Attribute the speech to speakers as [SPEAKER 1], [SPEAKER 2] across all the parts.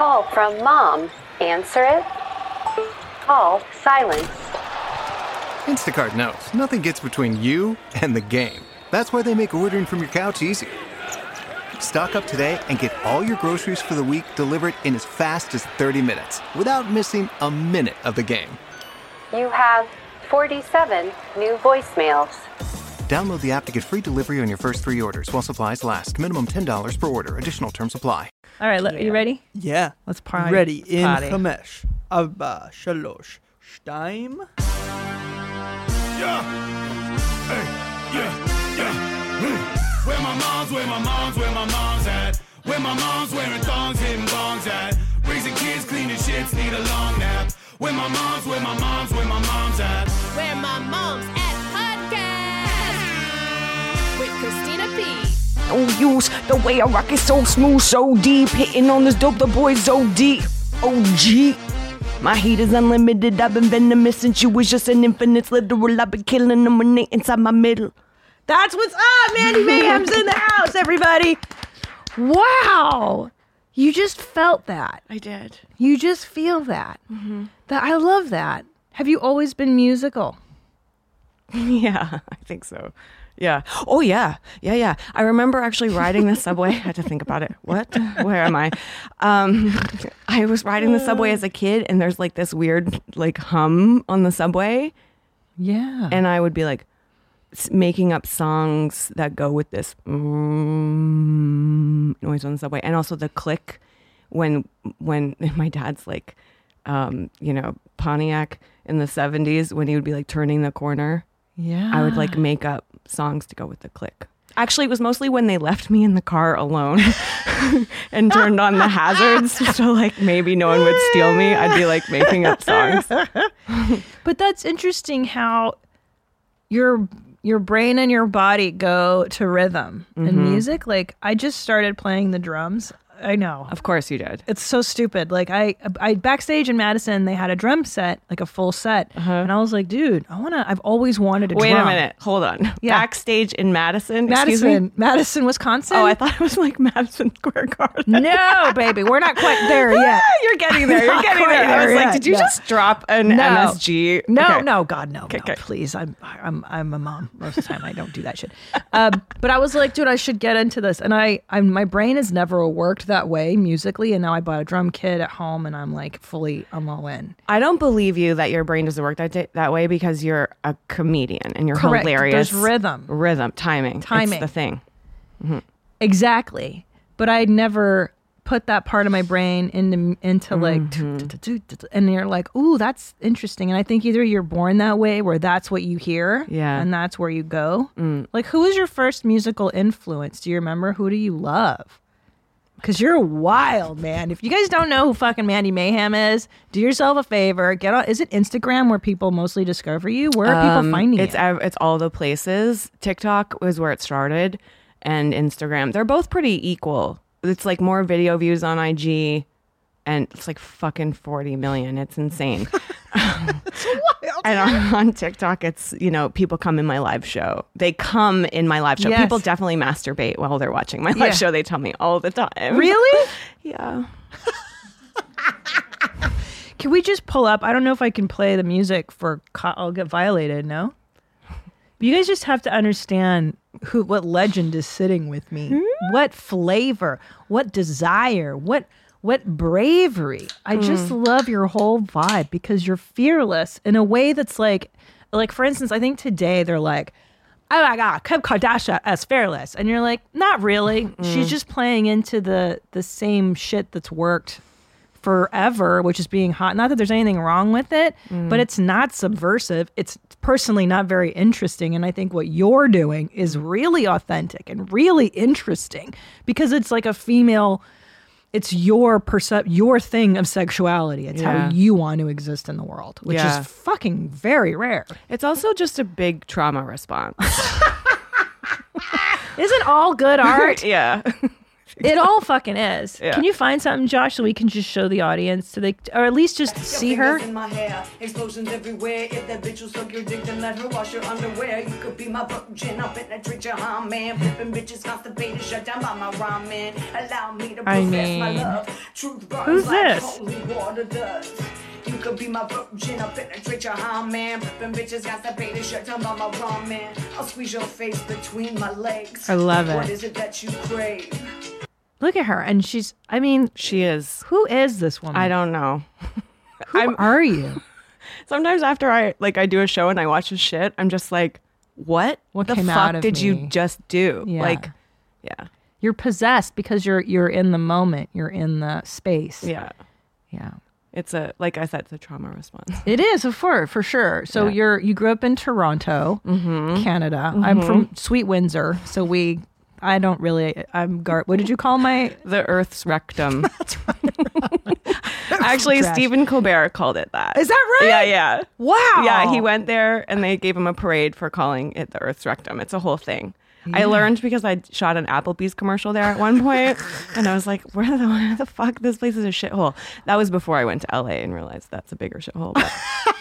[SPEAKER 1] call from Mom. Answer it. Call silence.
[SPEAKER 2] Instacart knows nothing gets between you and the game. That's why they make ordering from your couch easy. Stock up today and get all your groceries for the week delivered in as fast as 30 minutes without missing a minute of the game.
[SPEAKER 1] You have 47 new voicemails.
[SPEAKER 2] Download the app to get free delivery on your first 3 orders while supplies last. Minimum $10 per order. Additional terms apply.
[SPEAKER 3] All right, are you ready?
[SPEAKER 4] Yeah.
[SPEAKER 3] Let's party.
[SPEAKER 4] Ready. In
[SPEAKER 3] Party.
[SPEAKER 4] 5, 4, 3, 2.
[SPEAKER 5] Yeah. Hey, yeah. Where my mom's at. Where my mom's wearing thongs, hitting bongs at. Raising kids, cleaning shits, need a long nap. Where my mom's at.
[SPEAKER 6] Where my mom's at podcast with Christina P.
[SPEAKER 7] Oh, use the way I rock it so smooth, so deep. Hitting on this dope, the boys so deep. OG. My heat is unlimited. I've been venomous since you was just an infinite literal. I've been killing them when they inside my middle.
[SPEAKER 3] That's what's up. Mandy Mayhem's in the house, everybody. Wow. You just felt that.
[SPEAKER 7] I did.
[SPEAKER 3] You just feel that. Mm-hmm. I love that. Have you always been musical?
[SPEAKER 7] Yeah, I think so. Yeah. Oh, yeah. Yeah. I remember actually riding the subway. I had to think about it. What? Where am I? I was riding the subway as a kid, and there's like this weird like hum on the subway.
[SPEAKER 3] Yeah.
[SPEAKER 7] And I would be like making up songs that go with this noise on the subway. And also the click when my dad's like, Pontiac in the 70s, when he would be like turning the corner.
[SPEAKER 3] Yeah.
[SPEAKER 7] I would like make up songs to go with the click. Actually, it was mostly when they left me in the car alone and turned on the hazards. So like maybe no one would steal me. I'd be like making up songs.
[SPEAKER 3] But that's interesting how your brain and your body go to rhythm and music. Like I just started playing the drums. I know.
[SPEAKER 7] Of course you did.
[SPEAKER 3] It's so stupid. Like I backstage in Madison, they had a drum set, like a full set. And I was like, dude, I've always wanted a drum.
[SPEAKER 7] Wait a minute. Hold on.
[SPEAKER 3] Yeah.
[SPEAKER 7] Backstage in Madison? Excuse me?
[SPEAKER 3] Madison, Wisconsin.
[SPEAKER 7] Oh, I thought it was like Madison Square Garden.
[SPEAKER 3] No, baby. We're not quite there yet.
[SPEAKER 7] You're getting there. You're getting there. I was like, did you just drop an MSG?
[SPEAKER 3] No,
[SPEAKER 7] Okay.
[SPEAKER 3] no, God, no,
[SPEAKER 7] Okay.
[SPEAKER 3] please. I'm a mom. Most of the time I don't do that shit. But I was like, dude, I should get into this. And my brain has never worked that way musically. And now I bought a drum kit at home and I'm like I'm all in.
[SPEAKER 7] I don't believe you that your brain doesn't work that way because you're a comedian and you're
[SPEAKER 3] Correct.
[SPEAKER 7] hilarious.
[SPEAKER 3] There's rhythm.
[SPEAKER 7] Timing. It's the thing.
[SPEAKER 3] Exactly. But I'd never put that part of my brain into like, and you're like, ooh, that's interesting. And I think either you're born that way where that's what you hear and that's where you go. Like, who was your first musical influence? Do you remember? Who do you love? Because you're wild, man. If you guys don't know who fucking Mandy Mayhem is, do yourself a favor. Get on. Is it Instagram where people mostly discover you? Where are people finding you?
[SPEAKER 7] It's all the places. TikTok was where it started, and Instagram. They're both pretty equal. It's like more video views on IG, and it's like fucking 40 million. It's insane.
[SPEAKER 3] It's wild.
[SPEAKER 7] And on TikTok, it's, people come in my live show. They come in my live show.
[SPEAKER 3] Yes.
[SPEAKER 7] People definitely masturbate while they're watching my live show. They tell me all the time.
[SPEAKER 3] Really?
[SPEAKER 7] Yeah.
[SPEAKER 3] Can we just pull up? I don't know if I can play the music I'll get violated, no? But you guys just have to understand what legend is sitting with me. What flavor, what desire, what bravery. I just love your whole vibe because you're fearless in a way that's like for instance, I think today they're like, oh my God, Kim Kardashian as fearless. And you're like, not really. She's just playing into the same shit that's worked forever, which is being hot. Not that there's anything wrong with it, but it's not subversive. It's personally not very interesting. And I think what you're doing is really authentic and really interesting because it's like a female, it's your thing of sexuality. It's how you want to exist in the world, which is fucking very rare.
[SPEAKER 7] It's also just a big trauma response.
[SPEAKER 3] Isn't all good art?
[SPEAKER 7] Yeah.
[SPEAKER 3] It all fucking is.
[SPEAKER 7] Yeah.
[SPEAKER 3] Can you find something, Josh, so we can just show the audience, so they, or at least just see her?
[SPEAKER 8] In my hair, explosions everywhere. If that bitch will suck your dick, then let her wash your underwear. You could be my virgin, I'll penetrate your high man. Flipping bitches constipated, shut down by my ramen. Allow me to profess my
[SPEAKER 3] mean,
[SPEAKER 8] love. Truth burns
[SPEAKER 3] who's
[SPEAKER 8] like
[SPEAKER 3] this?
[SPEAKER 8] holy water does. You could be my virgin, I'll penetrate your high man. Flipping bitches constipated, shut down by my ramen. I'll squeeze your face between my legs.
[SPEAKER 3] I love it.
[SPEAKER 8] What is it that you crave?
[SPEAKER 3] Look at her, and she's. I mean,
[SPEAKER 7] She is.
[SPEAKER 3] who is this woman?
[SPEAKER 7] I don't know.
[SPEAKER 3] Who are you?
[SPEAKER 7] Sometimes after I do a show and I watch this shit, I'm just like, what?
[SPEAKER 3] What
[SPEAKER 7] the
[SPEAKER 3] came
[SPEAKER 7] fuck
[SPEAKER 3] out of
[SPEAKER 7] did
[SPEAKER 3] me?
[SPEAKER 7] you just do?
[SPEAKER 3] Yeah.
[SPEAKER 7] Like, yeah.
[SPEAKER 3] You're possessed because you're in the moment. You're in the space.
[SPEAKER 7] Yeah.
[SPEAKER 3] Yeah.
[SPEAKER 7] It's like I said, it's a trauma response.
[SPEAKER 3] It is, for sure. So
[SPEAKER 7] Yeah.
[SPEAKER 3] you grew up in Toronto, Canada. I'm from Sweet Windsor, so what did you call my?
[SPEAKER 7] The Earth's rectum. That's right. Actually,
[SPEAKER 3] Trash.
[SPEAKER 7] Stephen Colbert called it that.
[SPEAKER 3] Is that right?
[SPEAKER 7] Yeah, yeah.
[SPEAKER 3] Wow.
[SPEAKER 7] Yeah, he went there and they gave him a parade for calling it the Earth's rectum. It's a whole thing. I learned because I shot an Applebee's commercial there at one point, and I was like, where the fuck? This place is a shithole. That was before I went to LA and realized that's a bigger shithole. But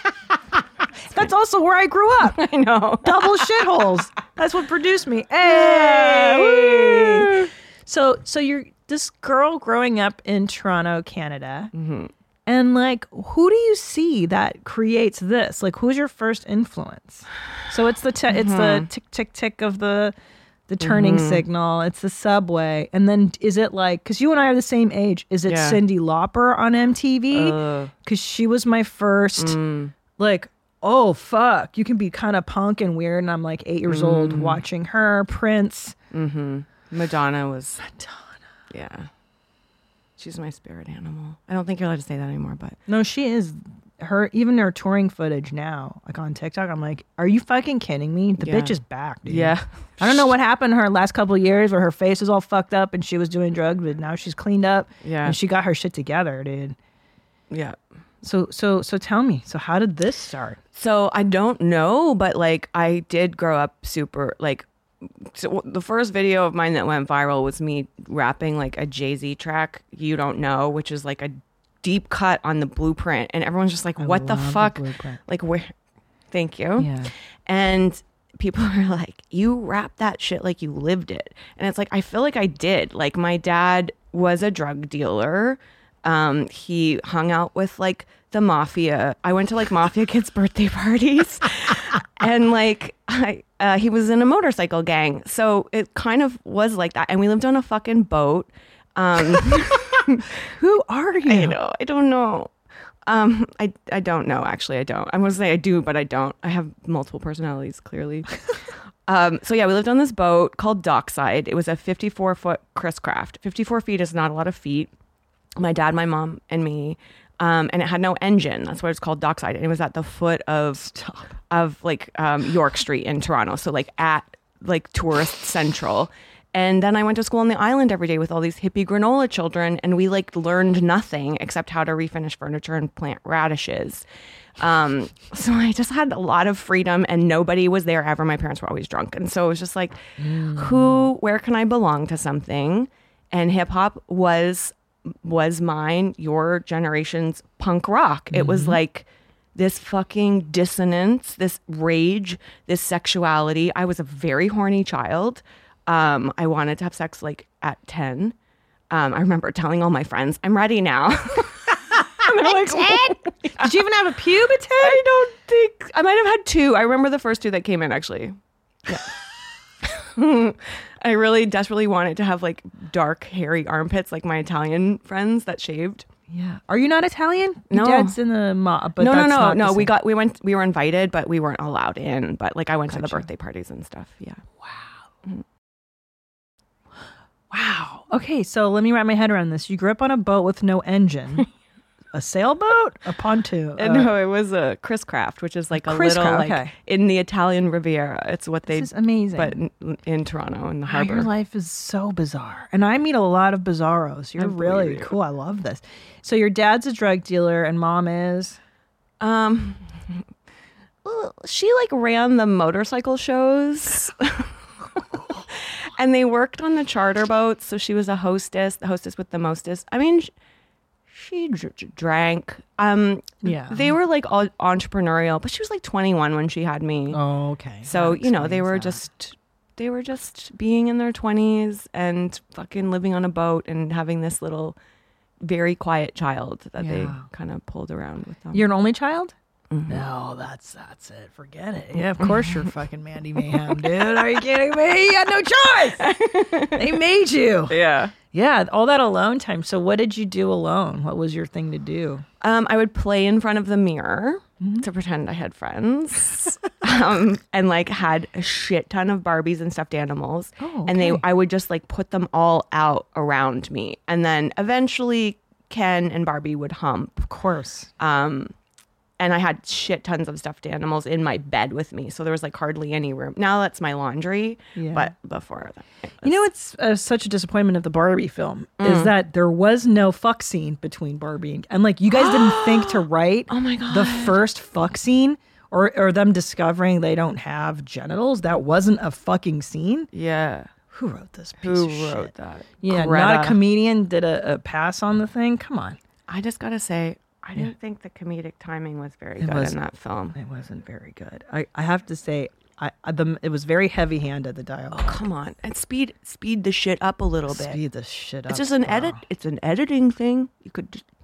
[SPEAKER 3] That's also where I grew up.
[SPEAKER 7] I know.
[SPEAKER 3] Double shitholes. That's what produced me.
[SPEAKER 7] Yeah,
[SPEAKER 3] Hey.
[SPEAKER 7] woo.
[SPEAKER 3] So you're this girl growing up in Toronto, Canada. And like, who do you see that creates this? Like, who's your first influence? So it's the it's the tick tick tick of the turning signal. It's the subway, and then is it like? Because you and I are the same age. Is it
[SPEAKER 7] Yeah.
[SPEAKER 3] Cyndi Lauper on MTV? Because she was my first. Like, oh fuck, you can be kind of punk and weird, and I'm like 8 years old watching her. Prince.
[SPEAKER 7] Madonna was. Yeah. She's my spirit animal. I don't think you're allowed to say that anymore, but
[SPEAKER 3] No, she is. Even her touring footage now, like on TikTok, I'm like, are you fucking kidding me? The
[SPEAKER 7] Yeah.
[SPEAKER 3] bitch is back, dude.
[SPEAKER 7] yeah.
[SPEAKER 3] I don't know what happened her last couple of years where her face was all fucked up and she was doing drugs, but now she's cleaned up.
[SPEAKER 7] Yeah.
[SPEAKER 3] And she got her shit together, dude.
[SPEAKER 7] Yeah.
[SPEAKER 3] So tell me, so how did this start?
[SPEAKER 7] So I don't know, but like I did grow up super like. So the first video of mine that went viral was me rapping like a Jay-Z track, "You Don't Know," which is like a deep cut on the Blueprint, and everyone's just like, "What the
[SPEAKER 3] love the
[SPEAKER 7] fuck?"
[SPEAKER 3] Blueprint.
[SPEAKER 7] Like, where? Thank you.
[SPEAKER 3] Yeah.
[SPEAKER 7] And people are like, "You rap that shit like you lived it," and it's like I feel like I did. Like my dad was a drug dealer. He hung out with like the mafia. I went to like mafia kids' birthday parties, and like he was in a motorcycle gang. So it kind of was like that. And we lived on a fucking boat.
[SPEAKER 3] Who are you?
[SPEAKER 7] I know. I don't know. I don't know. Actually, I don't. I want to say I do, but I don't. I have multiple personalities, clearly. So yeah, we lived on this boat called Dockside. It was a 54-foot Chris Craft. 54 feet is not a lot of feet. My dad, my mom, and me. And it had no engine. That's why it's called Dockside. And it was at the foot of like York Street in Toronto. So like at like tourist central. And then I went to school on the island every day with all these hippie granola children, and we like learned nothing except how to refinish furniture and plant radishes. So I just had a lot of freedom, and nobody was there ever. My parents were always drunk, and so it was just like, where can I belong to something? And hip hop was mine, your generation's punk rock. It was like this fucking dissonance, this rage, this sexuality. I was a very horny child. I wanted to have sex like at 10. I remember telling all my friends, I'm ready now. And they're like,
[SPEAKER 3] 10? Did you even have a pube at 10?
[SPEAKER 7] I don't think, I might have had 2. I remember the first 2 that came in actually. Yeah. I really desperately wanted to have like dark, hairy armpits like my Italian friends that shaved.
[SPEAKER 3] Yeah. Are you not Italian?
[SPEAKER 7] No.
[SPEAKER 3] Your dad's in the mob, but
[SPEAKER 7] No.
[SPEAKER 3] that's not the same.
[SPEAKER 7] We were invited, but we weren't allowed in. But like I went to the
[SPEAKER 3] Gotcha.
[SPEAKER 7] birthday parties and stuff. Yeah.
[SPEAKER 3] Wow. Okay, so let me wrap my head around this. You grew up on a boat with no engine. A sailboat? A pontoon?
[SPEAKER 7] No, it was a Chris Craft, which is like a
[SPEAKER 3] Chris
[SPEAKER 7] little
[SPEAKER 3] Craft,
[SPEAKER 7] like
[SPEAKER 3] okay.
[SPEAKER 7] in the Italian Riviera. It's what they
[SPEAKER 3] This is amazing.
[SPEAKER 7] but in Toronto in the
[SPEAKER 3] Wow,
[SPEAKER 7] harbor.
[SPEAKER 3] your life is so bizarre. And I meet a lot of bizarros. You're
[SPEAKER 7] I
[SPEAKER 3] really
[SPEAKER 7] believe you.
[SPEAKER 3] cool. I love this. So your dad's a drug dealer and mom is?
[SPEAKER 7] She like ran the motorcycle shows. And they worked on the charter boats. So she was the hostess with the mostest. I mean, she drank.
[SPEAKER 3] Yeah.
[SPEAKER 7] They were like all entrepreneurial, but she was like 21 when she had me.
[SPEAKER 3] Oh, okay.
[SPEAKER 7] So,
[SPEAKER 3] That
[SPEAKER 7] you know, they
[SPEAKER 3] explains
[SPEAKER 7] were
[SPEAKER 3] that.
[SPEAKER 7] just being in their 20s and fucking living on a boat and having this little very quiet child that they kind of pulled around with them.
[SPEAKER 3] You're an only child? No, that's it. Forget it. Yeah, of course you're fucking Mandy Mayhem, dude. Are you kidding me? You had no choice. They made you.
[SPEAKER 7] Yeah.
[SPEAKER 3] Yeah, all that alone time. So what did you do alone? What was your thing to do?
[SPEAKER 7] I would play in front of the mirror to pretend I had friends, and like had a shit ton of Barbies and stuffed animals.
[SPEAKER 3] Oh,
[SPEAKER 7] And
[SPEAKER 3] okay.
[SPEAKER 7] I would just like put them all out around me, and then eventually Ken and Barbie would hump.
[SPEAKER 3] Of course.
[SPEAKER 7] And I had shit tons of stuffed animals in my bed with me, so there was like hardly any room. Now that's my laundry,
[SPEAKER 3] Yeah.
[SPEAKER 7] but before that,
[SPEAKER 3] You know, it's such a disappointment of the Barbie film is that there was no fuck scene between Barbie and like you guys didn't think to write
[SPEAKER 7] Oh my God.
[SPEAKER 3] the first fuck scene or them discovering they don't have genitals. That wasn't a fucking scene.
[SPEAKER 7] yeah.
[SPEAKER 3] Who wrote this piece
[SPEAKER 7] Who
[SPEAKER 3] of shit?
[SPEAKER 7] wrote that?
[SPEAKER 3] Yeah, not
[SPEAKER 7] Greta.
[SPEAKER 3] a comedian did a pass on the thing. Come on.
[SPEAKER 7] I just gotta say, I didn't think the comedic timing was very
[SPEAKER 3] It
[SPEAKER 7] good
[SPEAKER 3] was-
[SPEAKER 7] in that film.
[SPEAKER 3] It wasn't very good. I have to say, it was very heavy-handed, the dialogue.
[SPEAKER 7] Come on, and speed the shit up a little bit.
[SPEAKER 3] Speed the shit up.
[SPEAKER 7] It's just an
[SPEAKER 3] bro.
[SPEAKER 7] edit. It's an editing thing. You could just,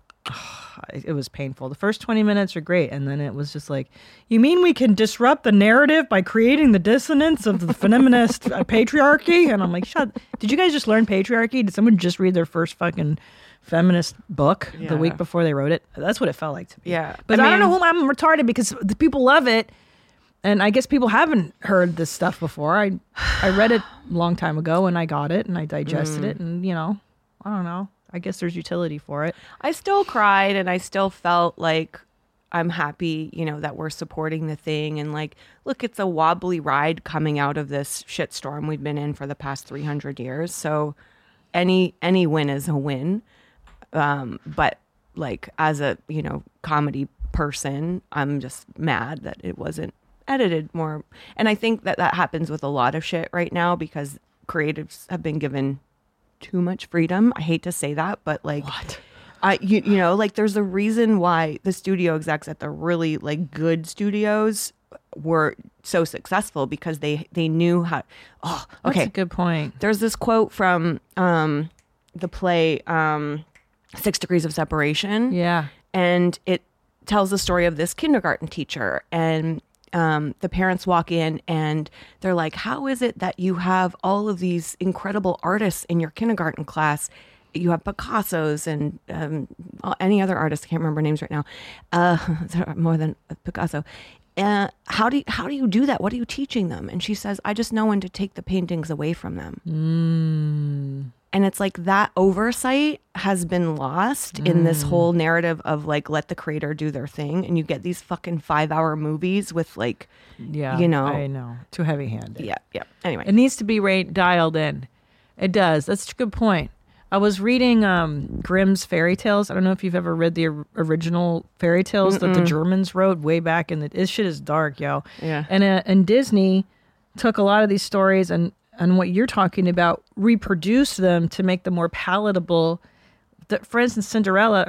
[SPEAKER 3] It was painful. The first 20 minutes are great, and then it was just like, you mean we can disrupt the narrative by creating the dissonance of the feminist patriarchy? And I'm like, did you guys just learn patriarchy? Did someone just read their first fucking feminist book the week before they wrote it? That's what it felt like to me.
[SPEAKER 7] Yeah.
[SPEAKER 3] But I don't know
[SPEAKER 7] mean-
[SPEAKER 3] who I'm retarded because the people love it. And I guess people haven't heard this stuff before. I read it a long time ago and I got it and I digested it. And, you know, I don't know. I guess there's utility for it.
[SPEAKER 7] I still cried, and I still felt like I'm happy, you know, that we're supporting the thing. And like, look, it's a wobbly ride coming out of this shitstorm we've been in for the past 300 years. So any win is a win. But like, as a, you know, comedy person, I'm just mad that it wasn't edited more. And I think that happens with a lot of shit right now because creatives have been given too much freedom. I hate to say that, but like, you know, like there's a reason why the studio execs at the really like good studios were so successful because they knew how. Oh, okay.
[SPEAKER 3] That's a good point.
[SPEAKER 7] There's this quote from the play 6 Degrees of Separation.
[SPEAKER 3] Yeah.
[SPEAKER 7] And it tells the story of this kindergarten teacher, and the parents walk in and they're like, how is it that you have all of these incredible artists in your kindergarten class? You have Picasso's and any other artist. I can't remember names right now. There are more than Picasso. How do you do that? What are you teaching them? And she says, I just know when to take the paintings away from them. And it's like that oversight has been lost in this whole narrative of like, let the creator do their thing. And you get these fucking 5-hour movies with like,
[SPEAKER 3] Yeah.
[SPEAKER 7] you know.
[SPEAKER 3] I know. Too heavy handed.
[SPEAKER 7] Yeah. Anyway.
[SPEAKER 3] It needs to be dialed in. It does. That's a good point. I was reading Grimm's fairy tales. I don't know if you've ever read the original fairy tales that the Germans wrote way back in the. This shit is dark, yo.
[SPEAKER 7] Yeah.
[SPEAKER 3] And Disney took a lot of these stories and what you're talking about, reproduced them to make them more palatable. For instance, Cinderella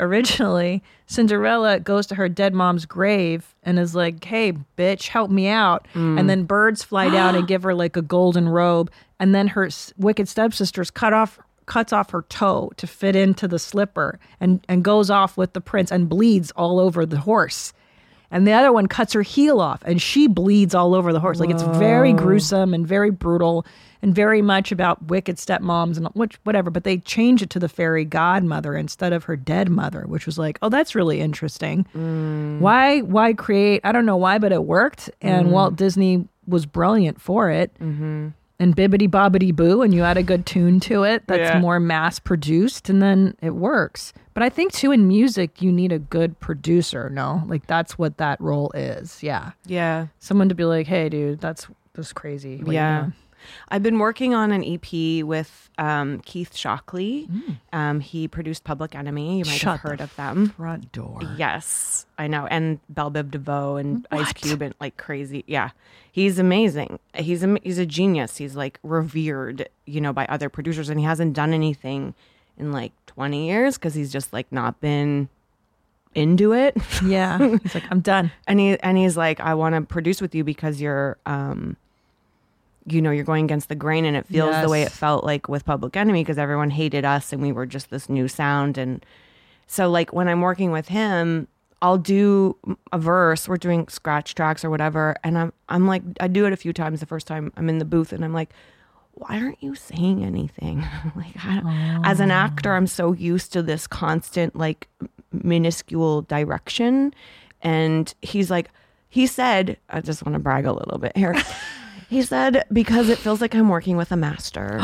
[SPEAKER 3] goes to her dead mom's grave and is like, hey, bitch, help me out. And then birds fly down and give her like a golden robe. And then her wicked stepsisters cuts off her toe to fit into the slipper and goes off with the prince and bleeds all over the horse. And the other one cuts her heel off and she bleeds all over the horse. Like it's very gruesome and very brutal and very much about wicked stepmoms and whatever. But they change it to the fairy godmother instead of her dead mother, which was like, oh, that's really interesting. Why create? I don't know why, but it worked. And Walt Disney was brilliant for it. And bibbity bobbity boo, and you add a good tune to it that's more mass produced, and then it works. But I think too in music you need a good producer, no? Like that's what that role is. Yeah.
[SPEAKER 7] Yeah.
[SPEAKER 3] Someone to be like, hey dude, that's crazy. Like,
[SPEAKER 7] Yeah. I've been working on an EP with Keith Shockley. He produced Public Enemy. You might have heard of them.
[SPEAKER 3] Front door.
[SPEAKER 7] Yes, I know. And Belle Biv DeVoe and Ice Cube and like crazy. Yeah, he's amazing. He's a genius. He's like revered, by other producers, and he hasn't done anything in like 20 years because he's just like not been into it.
[SPEAKER 3] Yeah, he's like, I'm done.
[SPEAKER 7] And he's like, I want to produce with you because you're you're going against the grain, and it feels the way it felt like with Public Enemy because everyone hated us and we were just this new sound. And so like when I'm working with him, I'll do a verse, we're doing scratch tracks or whatever, and I'm like, I do it a few times. The first time I'm in the booth and I'm like, why aren't you saying anything? Like, as an actor, I'm so used to this constant like minuscule direction. And he's like, he said, I just want to brag a little bit here. He said, because it feels like I'm working with a master.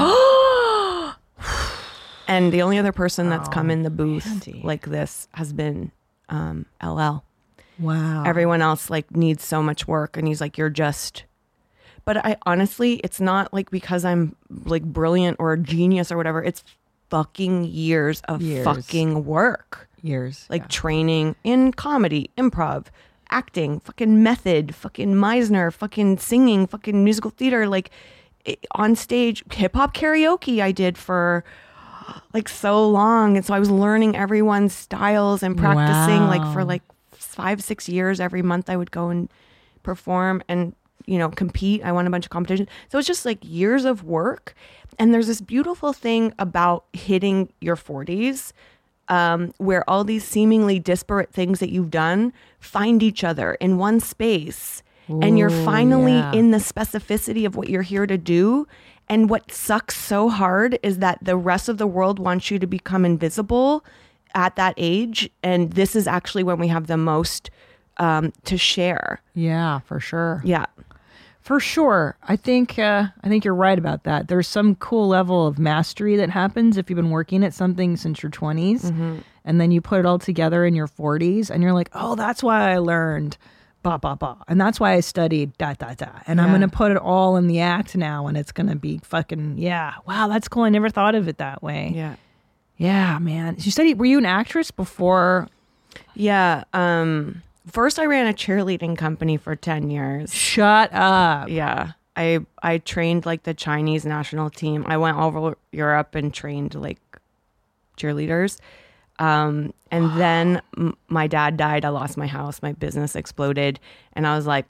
[SPEAKER 7] And the only other person that's come in the booth like this has been LL.
[SPEAKER 3] Wow.
[SPEAKER 7] Everyone else like needs so much work. And he's like, you're just... But I honestly, it's not like because I'm like brilliant or a genius or whatever. It's fucking years of fucking work. Like training in comedy, improv, acting, fucking method, fucking Meisner, fucking singing, fucking musical theater, like on stage, hip hop karaoke I did for like so long. And so I was learning everyone's styles and practicing like for like 5-6 years. Every month I would go and perform and compete. I won a bunch of competitions. So it's just like years of work. And there's this beautiful thing about hitting your 40s where all these seemingly disparate things that you've done find each other in one space. And you're finally in the specificity of what you're here to do. And what sucks so hard is that the rest of the world wants you to become invisible at that age. And this is actually when we have the most to share.
[SPEAKER 3] Yeah, for sure.
[SPEAKER 7] Yeah.
[SPEAKER 3] For sure. I think you're right about that. There's some cool level of mastery that happens if you've been working at something since your 20s and then you put it all together in your 40s and you're like, oh, that's why I learned ba ba ba. And that's why I studied da da da. And I'm going to put it all in the act now and it's going to be fucking, wow, that's cool. I never thought of it that way.
[SPEAKER 7] Yeah.
[SPEAKER 3] Yeah, man. Were you an actress before?
[SPEAKER 7] Yeah. First, I ran a cheerleading company for 10 years.
[SPEAKER 3] Shut up.
[SPEAKER 7] Yeah. I trained like the Chinese national team. I went over Europe and trained like cheerleaders. And then my dad died. I lost my house. My business exploded. And I was like,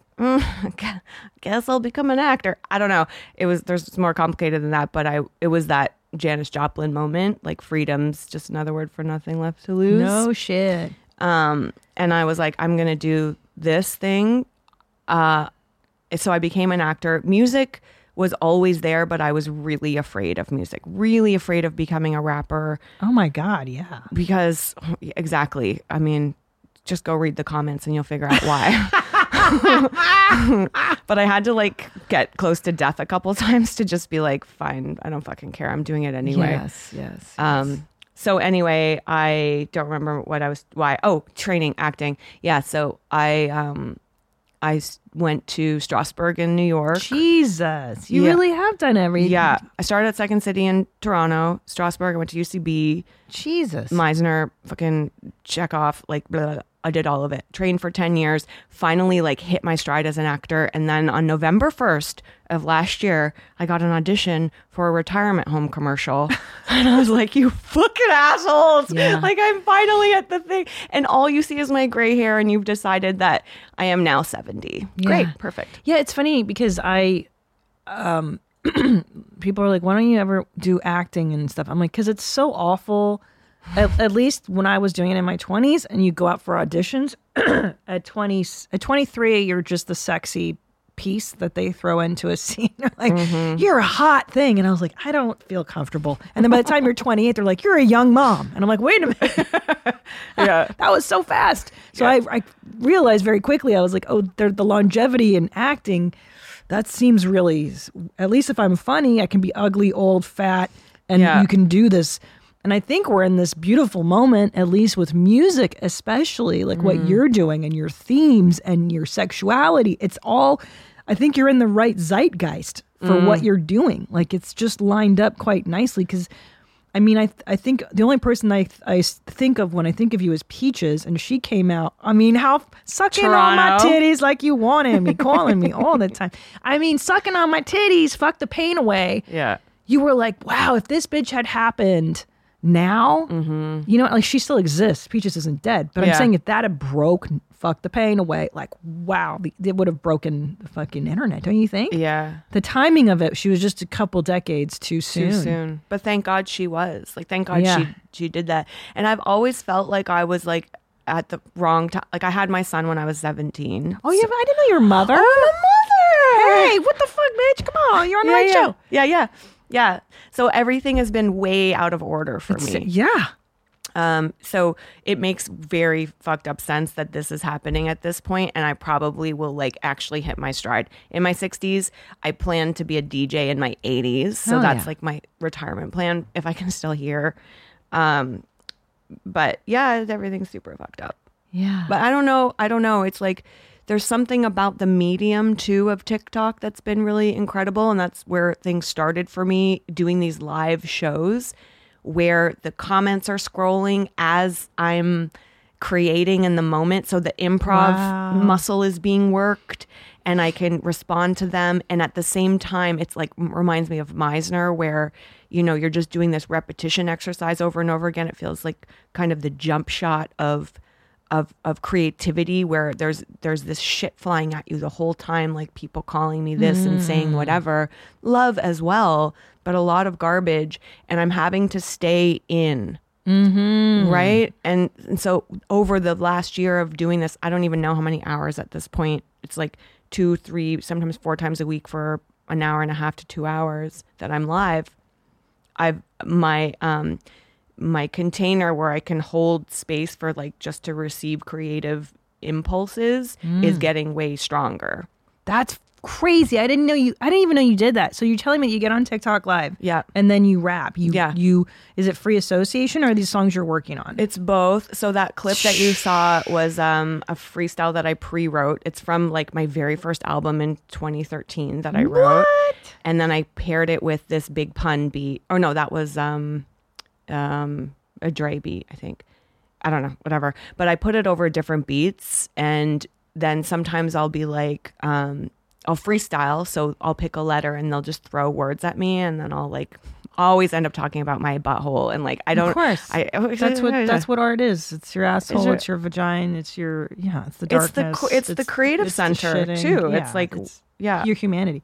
[SPEAKER 7] guess I'll become an actor. I don't know. There's more complicated than that. But it was that Janis Joplin moment. Like freedom's just another word for nothing left to lose.
[SPEAKER 3] No shit.
[SPEAKER 7] And I was like, I'm going to do this thing. So I became an actor. Music was always there, but I was really afraid of music, really afraid of becoming a rapper.
[SPEAKER 3] Oh my God. Yeah.
[SPEAKER 7] Because exactly. I mean, just go read the comments and you'll figure out why. But I had to like get close to death a couple of times to just be like, fine, I don't fucking care. I'm doing it anyway.
[SPEAKER 3] Yes.
[SPEAKER 7] So anyway, I don't remember why. Oh, training, acting. Yeah. So I went to Strasbourg in New York.
[SPEAKER 3] Jesus. You really have done everything.
[SPEAKER 7] Yeah. I started at Second City in Toronto, Strasbourg. I went to UCB.
[SPEAKER 3] Jesus.
[SPEAKER 7] Meisner, fucking Chekhov, like blah, blah, blah. I did all of it. Trained for 10 years. Finally, like hit my stride as an actor. And then on November 1st of last year, I got an audition for a retirement home commercial. And I was like, you fucking assholes.
[SPEAKER 3] Yeah.
[SPEAKER 7] Like I'm finally at the thing. And all you see is my gray hair and you've decided that I am now 70.
[SPEAKER 3] Yeah.
[SPEAKER 7] Great. Perfect.
[SPEAKER 3] Yeah. It's funny because people are like, why don't you ever do acting and stuff? I'm like, because it's so awful. At least when I was doing it in my 20s and you go out for auditions at 23, you're just the sexy piece that they throw into a scene. They're like, you're a hot thing. And I was like, I don't feel comfortable. And then by the time you're 28, they're like, you're a young mom. And I'm like, wait a minute.
[SPEAKER 7] Yeah.
[SPEAKER 3] That was so fast. So I realized very quickly, I was like, oh, the longevity in acting, that seems really, at least if I'm funny, I can be ugly, old, fat, and you can do this. And I think we're in this beautiful moment, at least with music, especially like what you're doing and your themes and your sexuality. It's all, I think you're in the right zeitgeist for what you're doing. Like it's just lined up quite nicely because I mean, I think the only person I think of when I think of you is Peaches, and she came out. I mean, how sucking on my titties like you wanted me, calling me all the time. I mean, sucking on my titties, fuck the pain away.
[SPEAKER 7] Yeah.
[SPEAKER 3] You were like, wow, if this bitch had happened now, you know, like she still exists. Peaches isn't dead, but I'm saying if that had broke, fuck the pain away, like, wow, it would have broken the fucking internet, don't you think?
[SPEAKER 7] Yeah.
[SPEAKER 3] The timing of it, she was just a couple decades too soon.
[SPEAKER 7] But thank God she was. Like, thank God she did that. And I've always felt like I was like at the wrong time. Like I had my son when I was 17.
[SPEAKER 3] Oh, I didn't know your mother.
[SPEAKER 7] Oh, my mother.
[SPEAKER 3] Hey, what the fuck, bitch? Come on, you're on the right show.
[SPEAKER 7] Yeah. So everything has been way out of order for me.
[SPEAKER 3] Yeah.
[SPEAKER 7] So it makes very fucked up sense that this is happening at this point, and I probably will like actually hit my stride. In my 60s, I plan to be a DJ in my 80s. So that's like my retirement plan if I can still hear. But yeah, everything's super fucked up.
[SPEAKER 3] Yeah.
[SPEAKER 7] But I don't know. It's like there's something about the medium too of TikTok that's been really incredible, and that's where things started for me, doing these live shows where the comments are scrolling as I'm creating in the moment. So the improv muscle is being worked and I can respond to them. And at the same time, it's like reminds me of Meisner where, you know, you're just doing this repetition exercise over and over again. It feels like kind of the jump shot of creativity where there's this shit flying at you the whole time, like people calling me this and saying whatever, love as well, but a lot of garbage, and I'm having to stay in. Right. And so over the last year of doing this, I don't even know how many hours at this point. It's like 2, 3, sometimes 4 times a week for an hour and a half to 2 hours that I'm live. My container where I can hold space for like just to receive creative impulses is getting way stronger.
[SPEAKER 3] That's crazy. I didn't even know you did that. So you're telling me that you get on TikTok live.
[SPEAKER 7] Yeah.
[SPEAKER 3] And then you rap. Is it free association or are these songs you're working on?
[SPEAKER 7] It's both. So that clip that you saw was a freestyle that I pre-wrote. It's from like my very first album in 2013 that I wrote.
[SPEAKER 3] What?
[SPEAKER 7] And then I paired it with this big pun beat. Oh no, that was a Dre beat, I think. I don't know, whatever. But I put it over different beats, and then sometimes I'll be like, I'll freestyle, so I'll pick a letter and they'll just throw words at me, and then I'll like always end up talking about my butthole, and like I don't.
[SPEAKER 3] Of course, that's what art is. It's your asshole. It's your vagina. It's your It's the darkness.
[SPEAKER 7] It's the creative center too.
[SPEAKER 3] Yeah,
[SPEAKER 7] it's like
[SPEAKER 3] your humanity.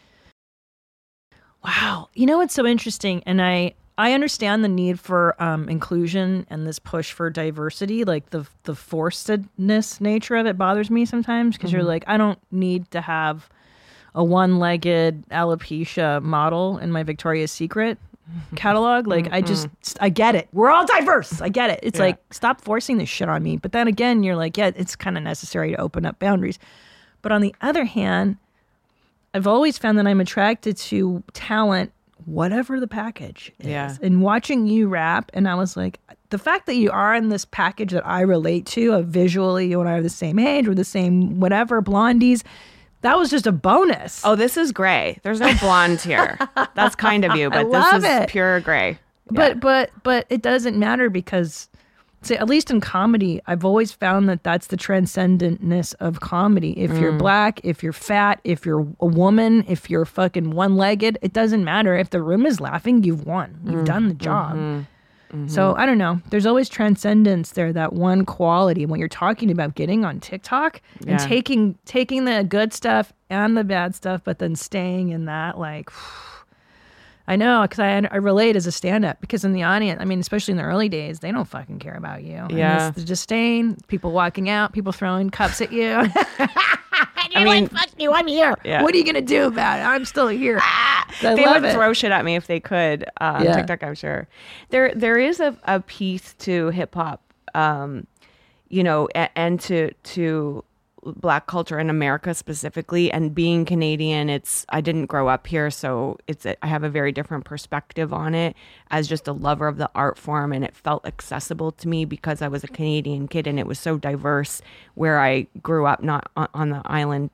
[SPEAKER 3] Wow, you know what's so interesting, and I understand the need for inclusion and this push for diversity. Like the forcedness nature of it bothers me sometimes because you're like, I don't need to have a one-legged alopecia model in my Victoria's Secret catalog. Like I get it. We're all diverse. I get it. It's like, stop forcing this shit on me. But then again, you're like, yeah, it's kind of necessary to open up boundaries. But on the other hand, I've always found that I'm attracted to talent, whatever the package is.
[SPEAKER 7] Yeah.
[SPEAKER 3] And watching you rap, and I was like, the fact that you are in this package that I relate to, of visually, you and I are the same age, we're the same whatever, blondies, that was just a bonus.
[SPEAKER 7] Oh, this is gray. There's no blonde here. That's kind of you, but this is pure gray.
[SPEAKER 3] Yeah. But it doesn't matter because, say, at least in comedy, I've always found that that's the transcendentness of comedy. If you're black, if you're fat, if you're a woman, if you're fucking one-legged, it doesn't matter. If the room is laughing, you've won. You've done the job. So I don't know. There's always transcendence there, that one quality when you're talking about getting on TikTok and taking the good stuff and the bad stuff, but then staying in that like... I know, because I relate as a stand-up, because in the audience, I mean, especially in the early days, they don't fucking care about you.
[SPEAKER 7] Yeah.
[SPEAKER 3] And it's the disdain, people walking out, people throwing cups at you. I mean, fuck you, I'm here. Yeah. What are you going to do about it? I'm still here.
[SPEAKER 7] They would throw shit at me if they could. TikTok, I'm sure. There is a piece to hip-hop, you know, and to Black culture in America specifically, and being Canadian, I didn't grow up here, so I have a very different perspective on it as just a lover of the art form, and it felt accessible to me because I was a Canadian kid and it was so diverse where I grew up, not on the island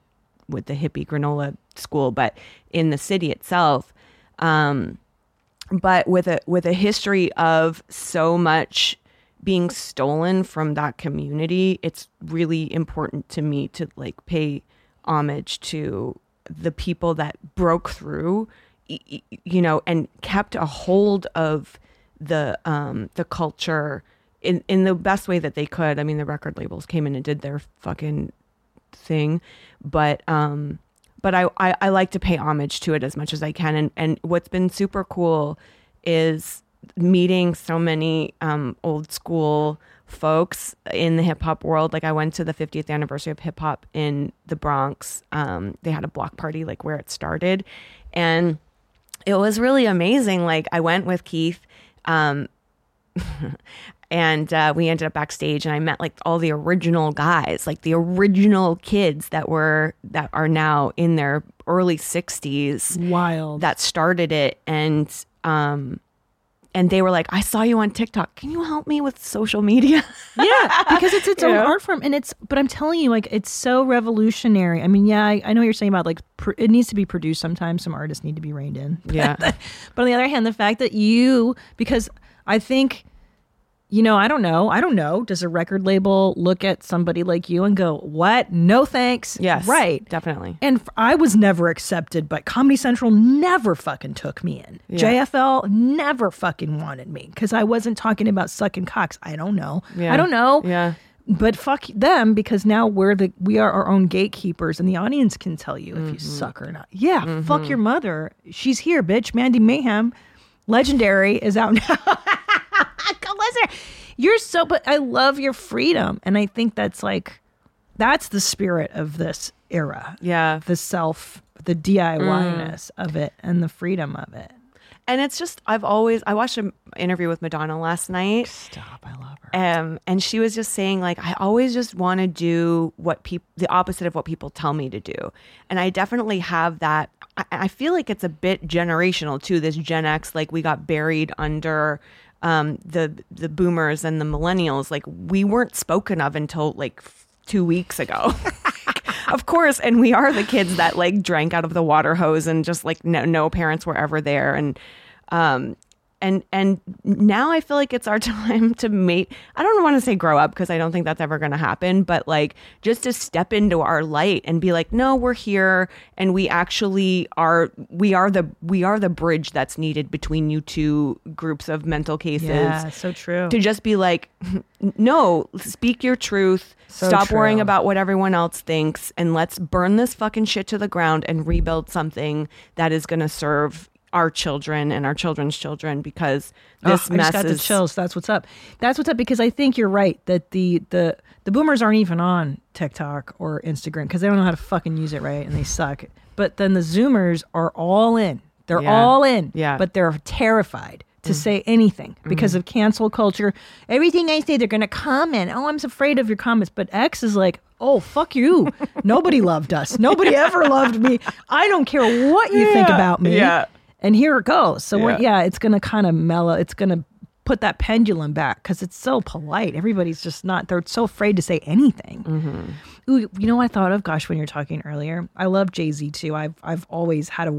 [SPEAKER 7] with the hippie granola school, but in the city itself. But with a history of so much being stolen from that community, it's really important to me to like pay homage to the people that broke through, you know, and kept a hold of the culture in the best way that they could. I mean, the record labels came in and did their fucking thing, but I like to pay homage to it as much as I can. And what's been super cool is meeting so many old school folks in the hip hop world. Like I went to the 50th anniversary of hip hop in the Bronx. They had a block party like where it started, and it was really amazing. Like I went with Keith, and we ended up backstage, and I met like all the original guys, like the original kids that are now in their early 60s.
[SPEAKER 3] Wild.
[SPEAKER 7] That started it. And they were like, I saw you on TikTok. Can you help me with social media?
[SPEAKER 3] Yeah, because it's its own art form, and but I'm telling you, like, it's so revolutionary. I mean, yeah, I know what you're saying about like it needs to be produced sometimes. Some artists need to be reined in.
[SPEAKER 7] Yeah.
[SPEAKER 3] But on the other hand, the fact that because I think, you know, I don't know. Does a record label look at somebody like you and go, what? No thanks.
[SPEAKER 7] Yes.
[SPEAKER 3] Right.
[SPEAKER 7] Definitely.
[SPEAKER 3] And I was never accepted, but Comedy Central never fucking took me in. Yeah. JFL never fucking wanted me because I wasn't talking about sucking cocks. I don't know.
[SPEAKER 7] Yeah.
[SPEAKER 3] I don't know.
[SPEAKER 7] Yeah.
[SPEAKER 3] But fuck them, because now we are our own gatekeepers, and the audience can tell you if you suck or not. Yeah. Fuck your mother. She's here, bitch. Mandy Mayhem, Legendary, is out now. But I love your freedom. And I think that's the spirit of this era.
[SPEAKER 7] Yeah.
[SPEAKER 3] The DIY-ness of it and the freedom of it.
[SPEAKER 7] And it's just, I watched an interview with Madonna last night.
[SPEAKER 3] Stop, I love her.
[SPEAKER 7] And she was just saying, like, I always just want to do the opposite of what people tell me to do. And I definitely have that. I feel like it's a bit generational too, this Gen X, like we got buried under the boomers and the millennials. Like we weren't spoken of until like 2 weeks ago. Of course. And we are the kids that like drank out of the water hose and just like no parents were ever there. And now I feel like it's our time to I don't want to say grow up, because I don't think that's ever going to happen, but like just to step into our light and be like, no, we're here, and we actually are. We are the bridge that's needed between you two groups of mental cases.
[SPEAKER 3] Yeah, so true.
[SPEAKER 7] To just be like, no, speak your truth.
[SPEAKER 3] So
[SPEAKER 7] Stop
[SPEAKER 3] true.
[SPEAKER 7] worrying about what everyone else thinks, and let's burn this fucking shit to the ground and rebuild something that is going to serve our children and our children's children, because this mess
[SPEAKER 3] I just got the chills. That's what's up. Because I think you're right that the boomers aren't even on TikTok or Instagram because they don't know how to fucking use it right, and they suck. But then the Zoomers are all in. They're all in.
[SPEAKER 7] Yeah.
[SPEAKER 3] But they're terrified to say anything because of cancel culture. Everything I say, they're going to comment. Oh, I'm afraid of your comments. But X is like, oh, fuck you. Nobody loved us. Nobody ever loved me. I don't care what you think about me.
[SPEAKER 7] Yeah.
[SPEAKER 3] And here it goes. So it's going to kind of mellow. It's going to put that pendulum back because it's so polite. Everybody's just they're so afraid to say anything. Ooh, you know what I thought of? Gosh, when you were talking earlier, I love Jay-Z too. I've always had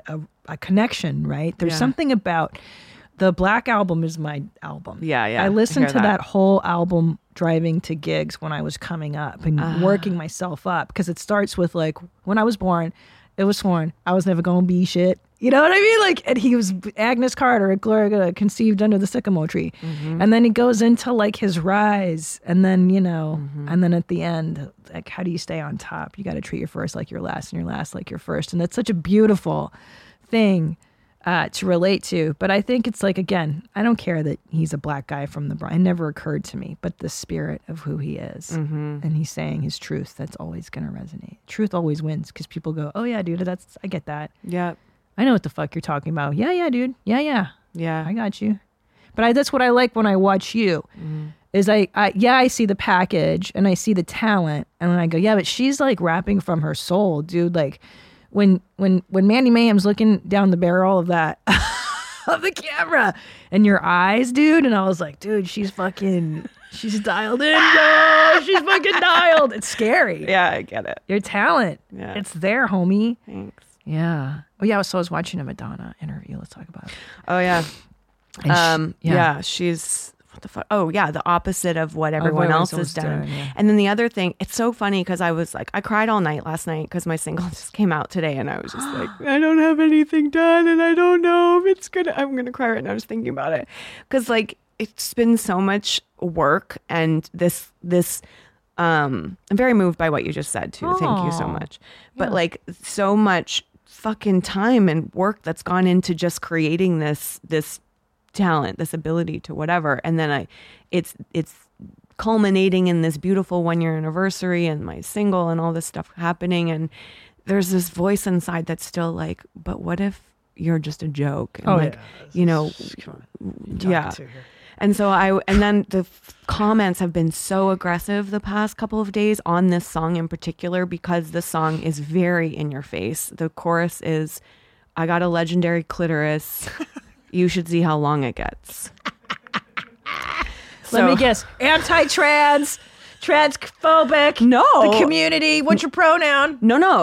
[SPEAKER 3] a connection, right? There's something about the Black Album is my album.
[SPEAKER 7] Yeah.
[SPEAKER 3] I listened to that whole album driving to gigs when I was coming up and working myself up, because it starts with like, when I was born, it was sworn I was never going to be shit. You know what I mean? Like, and he was Agnes Carter at Gloria, conceived under the sycamore tree. And then he goes into like his rise. And then, and then at the end, like, how do you stay on top? You got to treat your first like your last, and your last like your first. And that's such a beautiful thing to relate to. But I think it's like, again, I don't care that he's a black guy from the Bronx. It never occurred to me, but the spirit of who he is. And he's saying his truth, that's always going to resonate. Truth always wins, because people go, oh yeah, dude, I get that.
[SPEAKER 7] Yeah.
[SPEAKER 3] I know what the fuck you're talking about. Yeah, dude. Yeah.
[SPEAKER 7] Yeah.
[SPEAKER 3] I got you. But that's what I like when I watch you. Is I see the package and I see the talent, and then I go, yeah, but she's like rapping from her soul, dude. Like when Mandy Mayhem's looking down the barrel of that of the camera and your eyes, dude, and I was like, dude, she's fucking She's dialed in. No, she's fucking dialed. It's scary.
[SPEAKER 7] Yeah, I get it.
[SPEAKER 3] Your talent.
[SPEAKER 7] Yeah.
[SPEAKER 3] It's there, homie.
[SPEAKER 7] Thanks.
[SPEAKER 3] Yeah. Oh, yeah. So I was watching a Madonna interview. Let's talk about it.
[SPEAKER 7] Oh, yeah.
[SPEAKER 3] And
[SPEAKER 7] Yeah, she's what the fuck? Oh, yeah, the opposite of what everyone else has done.
[SPEAKER 3] Yeah.
[SPEAKER 7] And then the other thing, it's so funny because I was like, I cried all night last night because my single just came out today, and I was just like, I don't have anything done, and I don't know if I'm gonna cry right now just thinking about it, because like it's been so much work, and this I'm very moved by what you just said too. Thank you so much. But like so much fucking time and work that's gone into just creating this talent, this ability to whatever, and then it's culminating in this beautiful 1-year anniversary and my single and all this stuff happening, and there's this voice inside that's still like, but what if you're just a joke? And you know, yeah. And so and then the comments have been so aggressive the past couple of days on this song in particular, because the song is very in your face. The chorus is, I got a legendary clitoris. You should see how long it gets.
[SPEAKER 3] Let me guess. Anti-trans, transphobic.
[SPEAKER 7] No.
[SPEAKER 3] The community. What's your pronoun?
[SPEAKER 7] No.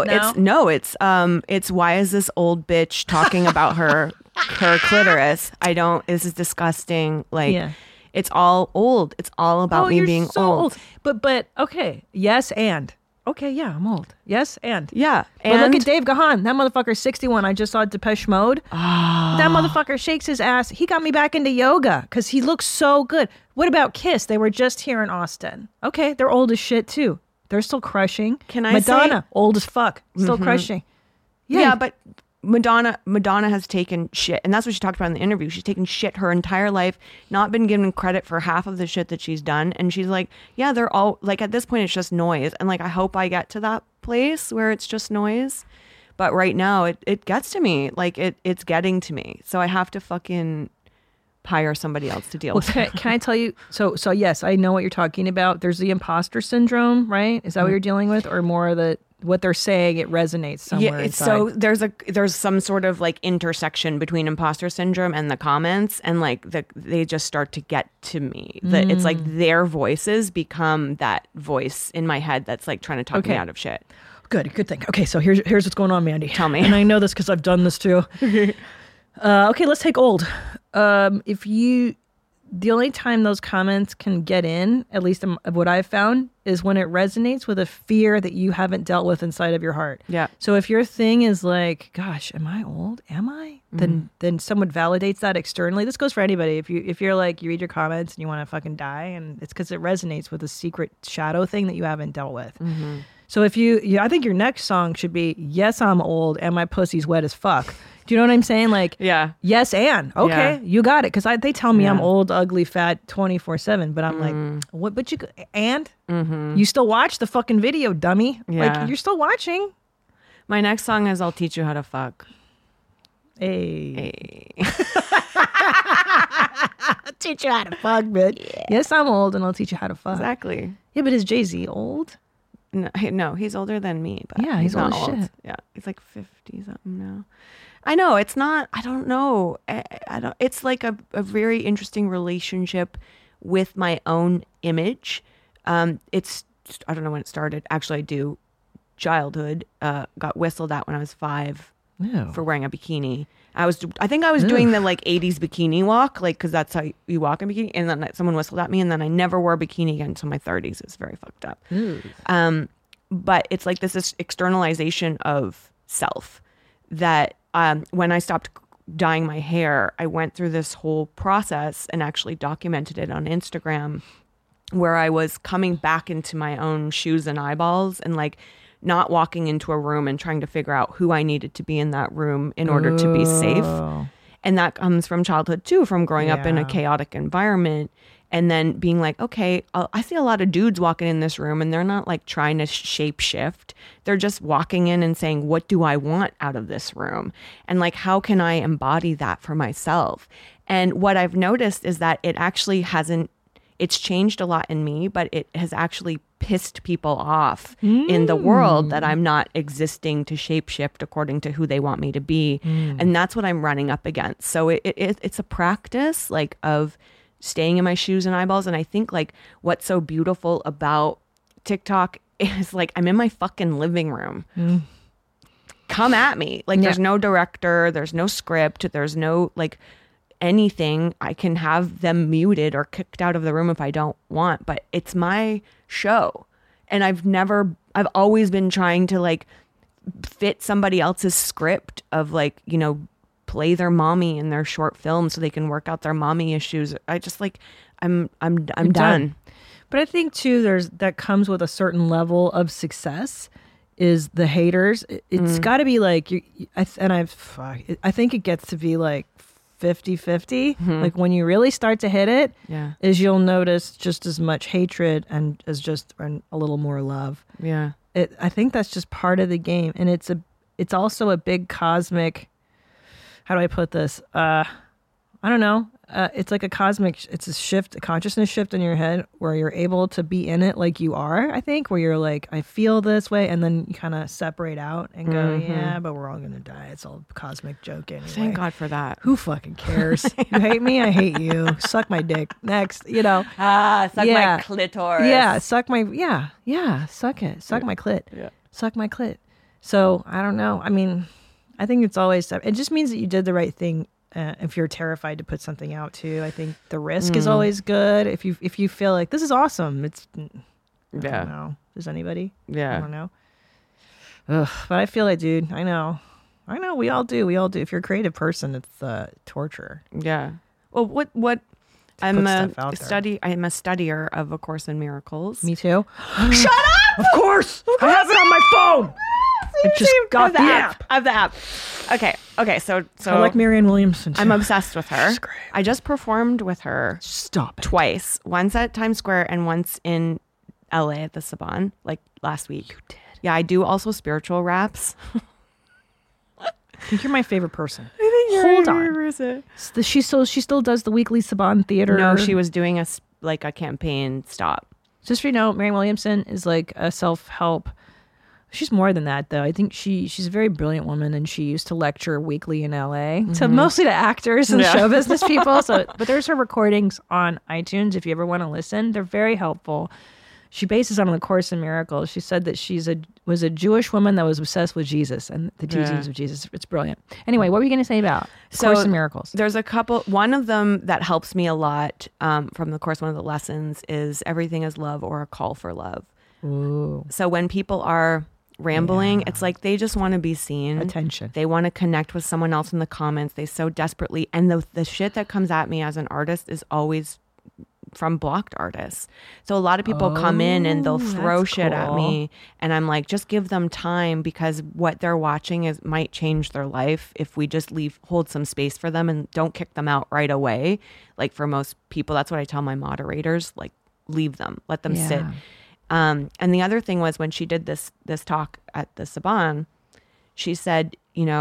[SPEAKER 7] It's why is this old bitch talking about her clitoris? This is disgusting. Like, it's all old. It's all about me being
[SPEAKER 3] so old. But okay. Yes, and. Okay, yeah, I'm old. Yes, and.
[SPEAKER 7] Yeah.
[SPEAKER 3] But look at Dave Gahan. That motherfucker's 61. I just saw Depeche Mode. That motherfucker shakes his ass. He got me back into yoga because he looks so good. What about Kiss? They were just here in Austin. Okay, they're old as shit too. They're still crushing.
[SPEAKER 7] Can I
[SPEAKER 3] Madonna, old as fuck. Still crushing.
[SPEAKER 7] Yeah, but Madonna has taken shit, and that's what she talked about in the interview. She's taken shit her entire life, not been given credit for half of the shit that she's done, and she's like, yeah, they're all like, at this point it's just noise, and like I hope I get to that place where it's just noise, but right now it gets to me, like it's getting to me, so I have to fucking hire somebody else to deal with it.
[SPEAKER 3] Can I tell you? So yes, I know what you're talking about. There's the imposter syndrome, right? Is that what you're dealing with, or more of what they're saying, it resonates somewhere inside?
[SPEAKER 7] So there's some sort of like intersection between imposter syndrome and the comments, and like they just start to get to me. It's like their voices become that voice in my head that's like trying to talk me out of shit.
[SPEAKER 3] Good thing. Okay, so here's what's going on, Mandy.
[SPEAKER 7] Tell me.
[SPEAKER 3] And I know this because I've done this too. Okay, let's take old. The only time those comments can get in, at least of what I've found, is when it resonates with a fear that you haven't dealt with inside of your heart.
[SPEAKER 7] Yeah.
[SPEAKER 3] So if your thing is like, gosh, am I old? Am I? Then someone validates that externally. This goes for anybody. If you're like, you read your comments and you want to fucking die, and it's because it resonates with a secret shadow thing that you haven't dealt with. Mm-hmm. So if I think your next song should be, yes, I'm old and my pussy's wet as fuck. Do you know what I'm saying? Like, yes, and okay, you got it. Because they tell me I'm old, ugly, fat, 24/7. But I'm like, what? But you still watch the fucking video, dummy.
[SPEAKER 7] Yeah.
[SPEAKER 3] Like, you're still watching.
[SPEAKER 7] My next song is I'll Teach You How to Fuck.
[SPEAKER 3] Hey. I'll teach you how to fuck, bitch. Yeah. Yes, I'm old, and I'll teach you how to fuck.
[SPEAKER 7] Exactly.
[SPEAKER 3] Yeah, but is Jay-Z old?
[SPEAKER 7] No, he's older than me. But
[SPEAKER 3] yeah, he's
[SPEAKER 7] not
[SPEAKER 3] old as shit.
[SPEAKER 7] Yeah, he's like 50 something now. I know it's not. I don't know. I don't. It's like a very interesting relationship with my own image. It's. I don't know when it started. Actually, I do. Childhood. Got whistled at when I was 5 for wearing a bikini. I think I was doing the like 80s bikini walk, like because that's how you walk in bikini. And then someone whistled at me, and then I never wore a bikini again until my 30s. It's very fucked up. But it's like this externalization of self that. When I stopped dyeing my hair, I went through this whole process and actually documented it on Instagram, where I was coming back into my own shoes and eyeballs, and like not walking into a room and trying to figure out who I needed to be in that room in order to be safe. And that comes from childhood too, from growing up in a chaotic environment. And then being like, okay, I see a lot of dudes walking in this room, and they're not like trying to shape shift. They're just walking in and saying, what do I want out of this room? And like, how can I embody that for myself? And what I've noticed is that it actually it's changed a lot in me, but it has actually pissed people off in the world that I'm not existing to shape shift according to who they want me to be. And that's what I'm running up against. So it's a practice like of staying in my shoes and eyeballs. And I think like what's so beautiful about TikTok is like I'm in my fucking living room. Come at me. Like there's no director, there's no script, there's no like anything. I can have them muted or kicked out of the room if I don't want, but it's my show. And I've always been trying to like fit somebody else's script of like, you know, play their mommy in their short film so they can work out their mommy issues. I just like, I'm done.
[SPEAKER 3] But I think too, that comes with a certain level of success is the haters. It's got to be like, I think it gets to be like 50-50. Like when you really start to hit it, is you'll notice just as much hatred and a little more love.
[SPEAKER 7] Yeah.
[SPEAKER 3] I think that's just part of the game. And it's also a big cosmic, how do I put this? I don't know. It's like it's a consciousness shift in your head where you're able to be in it like you are, I think, where you're like, I feel this way. And then you kind of separate out and go, yeah, but we're all going to die. It's all a cosmic joke anyway.
[SPEAKER 7] Thank God for that.
[SPEAKER 3] Who fucking cares? You hate me? I hate you. Suck my dick. Next, you know.
[SPEAKER 7] Suck my clitoris.
[SPEAKER 3] Yeah, suck my, suck it. Suck my clit.
[SPEAKER 7] Yeah.
[SPEAKER 3] Suck my clit. So, I don't know. I mean, I think it's always, it just means that you did the right thing. If you're terrified to put something out too, I think the risk is always good. If you feel like this is awesome, it's I don't know. Does anybody?
[SPEAKER 7] Yeah.
[SPEAKER 3] I don't know. Ugh, but I feel like, dude, I know. We all do. If you're a creative person, it's torture.
[SPEAKER 7] Yeah. Well, what? I'm a studier of A Course in Miracles.
[SPEAKER 3] Me too.
[SPEAKER 7] Shut up!
[SPEAKER 3] Of course. I have it on my phone. I just got the app.
[SPEAKER 7] I have the app. Okay. So
[SPEAKER 3] I like Marianne Williamson too.
[SPEAKER 7] I'm obsessed with her.
[SPEAKER 3] She's great.
[SPEAKER 7] I just performed with her.
[SPEAKER 3] Stop it.
[SPEAKER 7] Twice. Once at Times Square and once in LA at the Saban, like last week.
[SPEAKER 3] You did.
[SPEAKER 7] Yeah, I do also spiritual raps.
[SPEAKER 3] I think you're my favorite person.
[SPEAKER 7] I think
[SPEAKER 3] Hold on. She still does the weekly Saban theater.
[SPEAKER 7] No, she was doing a campaign stop.
[SPEAKER 3] Just so you know, Marianne Williamson is like a self-help. She's more than that, though. I think she's a very brilliant woman, and she used to lecture weekly in LA, so mostly to actors and show business people. But there's her recordings on iTunes if you ever want to listen. They're very helpful. She bases on A Course in Miracles. She said that was a Jewish woman that was obsessed with Jesus and the teachings of Jesus. It's brilliant. Anyway, what were you going to say about Course in Miracles?
[SPEAKER 7] There's a couple. One of them that helps me a lot from the course. One of the lessons is everything is love or a call for love.
[SPEAKER 3] Ooh.
[SPEAKER 7] So when people are rambling, it's like they just want to be seen.
[SPEAKER 3] Attention.
[SPEAKER 7] They want to connect with someone else in the comments. They so desperately, and the shit that comes at me as an artist is always from blocked artists. So a lot of people come in and they'll throw shit at me, and I'm like, just give them time, because what they're watching might change their life if we just hold some space for them and don't kick them out right away. Like for most people, that's what I tell my moderators, like leave them, let them sit. And the other thing was when she did this talk at the Saban, she said,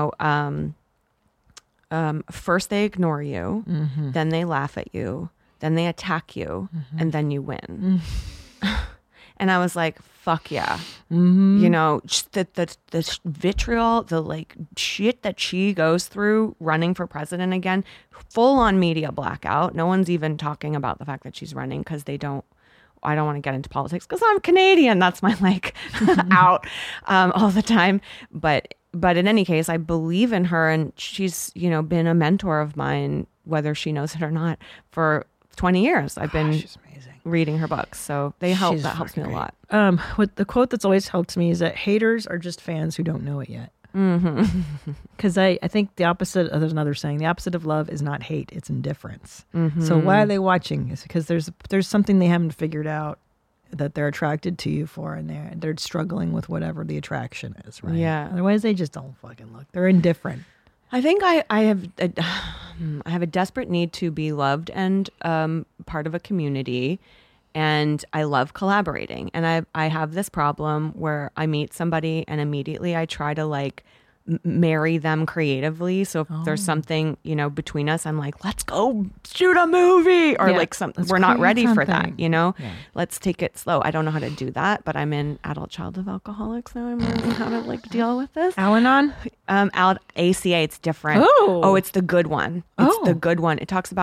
[SPEAKER 7] first they ignore you, then they laugh at you, then they attack you, and then you win. And I was like, fuck yeah. Just the vitriol, the like shit that she goes through running for president again, full on media blackout. No one's even talking about the fact that she's running because I don't want to get into politics because I'm Canadian. That's my out all the time. But in any case, I believe in her, and she's, been a mentor of mine, whether she knows it or not, for 20 years. I've been reading her books. So that helps me a lot.
[SPEAKER 3] What the quote that's always helped me is that haters are just fans who don't know it yet. Because I think the opposite, there's another saying, the opposite of love is not hate, it's indifference. So why are they watching? It's because there's something they haven't figured out that they're attracted to you for, and they're struggling with whatever the attraction is, right?
[SPEAKER 7] Yeah.
[SPEAKER 3] Otherwise they just don't fucking look. They're indifferent.
[SPEAKER 7] I think I have a desperate need to be loved and part of a community. And I love collaborating. And I have this problem where I meet somebody and immediately I try to marry them creatively. So if there's something, between us, I'm like, let's go shoot a movie, or we're not ready for that, Let's take it slow. I don't know how to do that, but I'm in Adult Child of Alcoholics now. I'm learning how to deal with this.
[SPEAKER 3] Al-Anon?
[SPEAKER 7] ACA, it's different. Oh, it's the good one. It's the good one. It talks about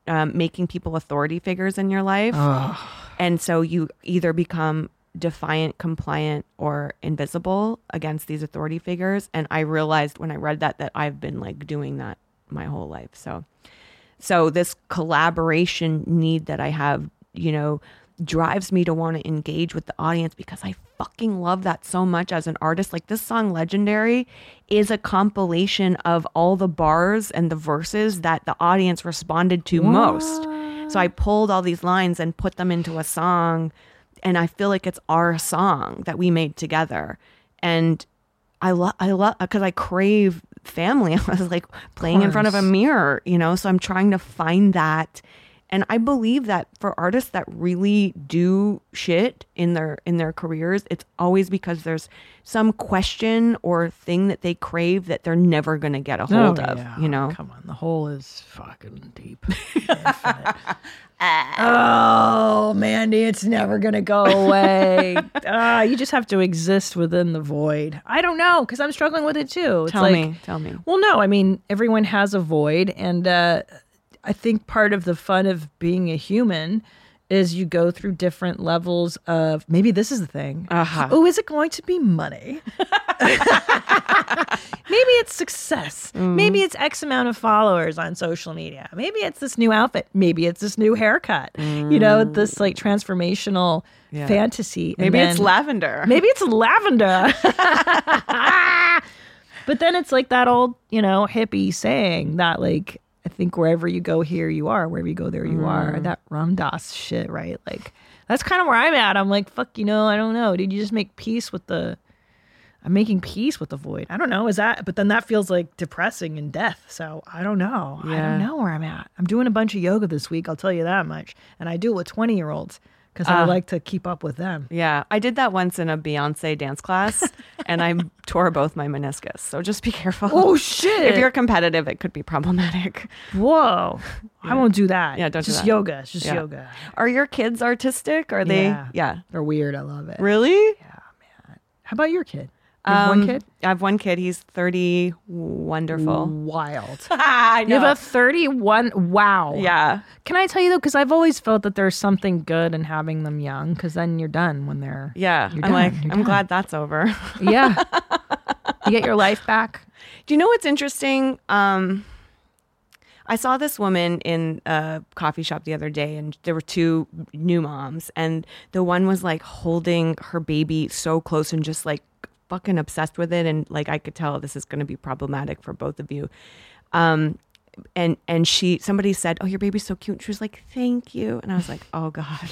[SPEAKER 7] making people authority figures in your life. And so you either become defiant, compliant, or invisible against these authority figures. And I realized when I read that I've been like doing that my whole life. So this collaboration need that I have, you know, drives me to want to engage with the audience because I fucking love that so much as an artist. Like this song Legendary is a compilation of all the bars and the verses that the audience responded to most. So I pulled all these lines and put them into a song, and I feel like it's our song that we made together. And I love because I crave family. I was like playing in front of a mirror, you know, so I'm trying to find that. And I believe that for artists that really do shit in their careers, it's always because there's some question or thing that they crave that they're never going to get a hold of, you know?
[SPEAKER 3] Come on, the hole is fucking deep. Oh, Mandy, it's never going to go away. You just have to exist within the void. I don't know, because I'm struggling with it too. It's
[SPEAKER 7] Tell me.
[SPEAKER 3] Well, no, I mean, everyone has a void, and I think part of the fun of being a human is you go through different levels of, maybe this is the thing. Oh, is it going to be money? Maybe it's success. Maybe it's X amount of followers on social media. Maybe it's this new outfit. Maybe it's this new haircut. You know, this like transformational fantasy.
[SPEAKER 7] Maybe it's lavender.
[SPEAKER 3] Maybe it's lavender. But then it's like that old, you know, hippie saying that like, I think wherever you go, here you are. Wherever you go, there you are. That Ram Dass shit, right? Like, that's kind of where I'm at. I'm like, fuck, you know, I don't know. Did you just make peace with I'm making peace with the void. I don't know. But then that feels like depressing and death. So I don't know. I don't know where I'm at. I'm doing a bunch of yoga this week. I'll tell you that much. And I do it with 20-year-olds. Because I like to keep up with them.
[SPEAKER 7] Yeah, I did that once in a Beyonce dance class, and I tore both my meniscus. So just be careful.
[SPEAKER 3] Oh, shit.
[SPEAKER 7] If you're competitive, it could be problematic.
[SPEAKER 3] Whoa. I won't do that.
[SPEAKER 7] Yeah, don't do
[SPEAKER 3] just
[SPEAKER 7] that.
[SPEAKER 3] yoga. It's just yoga.
[SPEAKER 7] Are your kids artistic? Are they? Yeah.
[SPEAKER 3] They're weird. I love it.
[SPEAKER 7] Really?
[SPEAKER 3] Yeah, man. How about your kid? You have one kid?
[SPEAKER 7] I have one kid. He's 30. Wonderful.
[SPEAKER 3] Wild.
[SPEAKER 7] I know.
[SPEAKER 3] You have a 31. Wow.
[SPEAKER 7] Yeah.
[SPEAKER 3] Can I tell you though? Because I've always felt that there's something good in having them young. Because then you're done when they're.
[SPEAKER 7] Yeah.
[SPEAKER 3] You're
[SPEAKER 7] I'm
[SPEAKER 3] done.
[SPEAKER 7] like,
[SPEAKER 3] You're
[SPEAKER 7] I'm
[SPEAKER 3] done.
[SPEAKER 7] glad that's over.
[SPEAKER 3] Yeah. You get your life back.
[SPEAKER 7] Do you know what's interesting? I saw this woman in a coffee shop the other day, and there were two new moms, and the one was like holding her baby so close and just like fucking obsessed with it, and like I could tell this is going to be problematic for both of you. And somebody said, "Oh, your baby's so cute." And she was like, "Thank you," and I was like, "Oh God."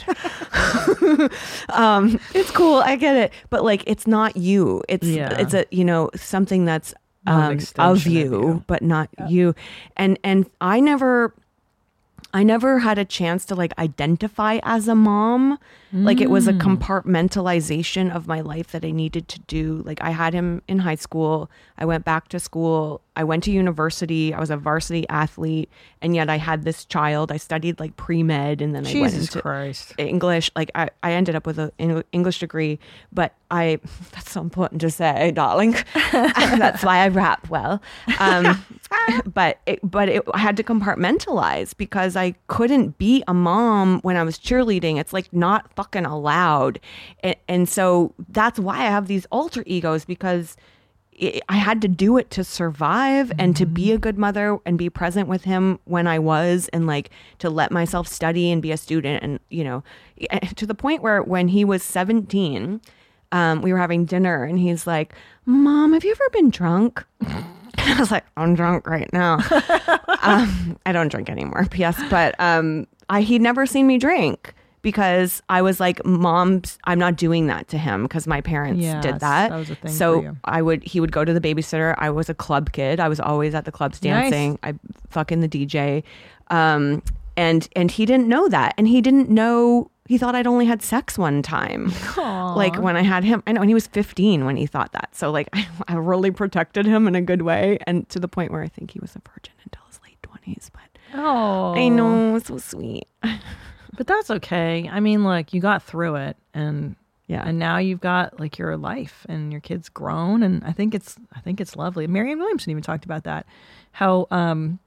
[SPEAKER 7] It's cool, I get it, but like it's not you. It's a, you know, something that's of you, but not you. And I never had a chance to like identify as a mom. Like it was a compartmentalization of my life that I needed to do. Like I had him in high school. I went back to school. I went to university. I was a varsity athlete. And yet I had this child. I studied like pre-med, and then I went into
[SPEAKER 3] Christ.
[SPEAKER 7] English. Like I ended up with an English degree, but that's so important to say, darling. That's why I rap well. But I had to compartmentalize because I couldn't be a mom when I was cheerleading. It's like not fucking allowed. And so that's why I have these alter egos, because I had to do it to survive and to be a good mother and be present with him when I was, and like to let myself study and be a student. And, you know, to the point where when he was 17, we were having dinner and he's like, "Mom, have you ever been drunk?" I was like, "I'm drunk right now." I don't drink anymore, P.S. But he'd never seen me drink because I was like, "Mom, I'm not doing that to him," because my parents did that.
[SPEAKER 3] That was a thing
[SPEAKER 7] So
[SPEAKER 3] for you.
[SPEAKER 7] he would go to the babysitter. I was a club kid. I was always at the clubs dancing.
[SPEAKER 3] Nice.
[SPEAKER 7] I fucking the DJ. And he didn't know that. And he didn't know, he thought I'd only had sex one time.
[SPEAKER 3] Aww.
[SPEAKER 7] Like when I had him, I know, and he was 15 when he thought that. So like I really protected him in a good way, and to the point where I think he was a virgin until his late 20s. But
[SPEAKER 3] Oh,
[SPEAKER 7] I know, it's so sweet.
[SPEAKER 3] But that's okay. I mean, look, you got through it, and and now you've got like your life, and your kid's grown, and I think it's lovely. Marianne Williamson even talked about that, how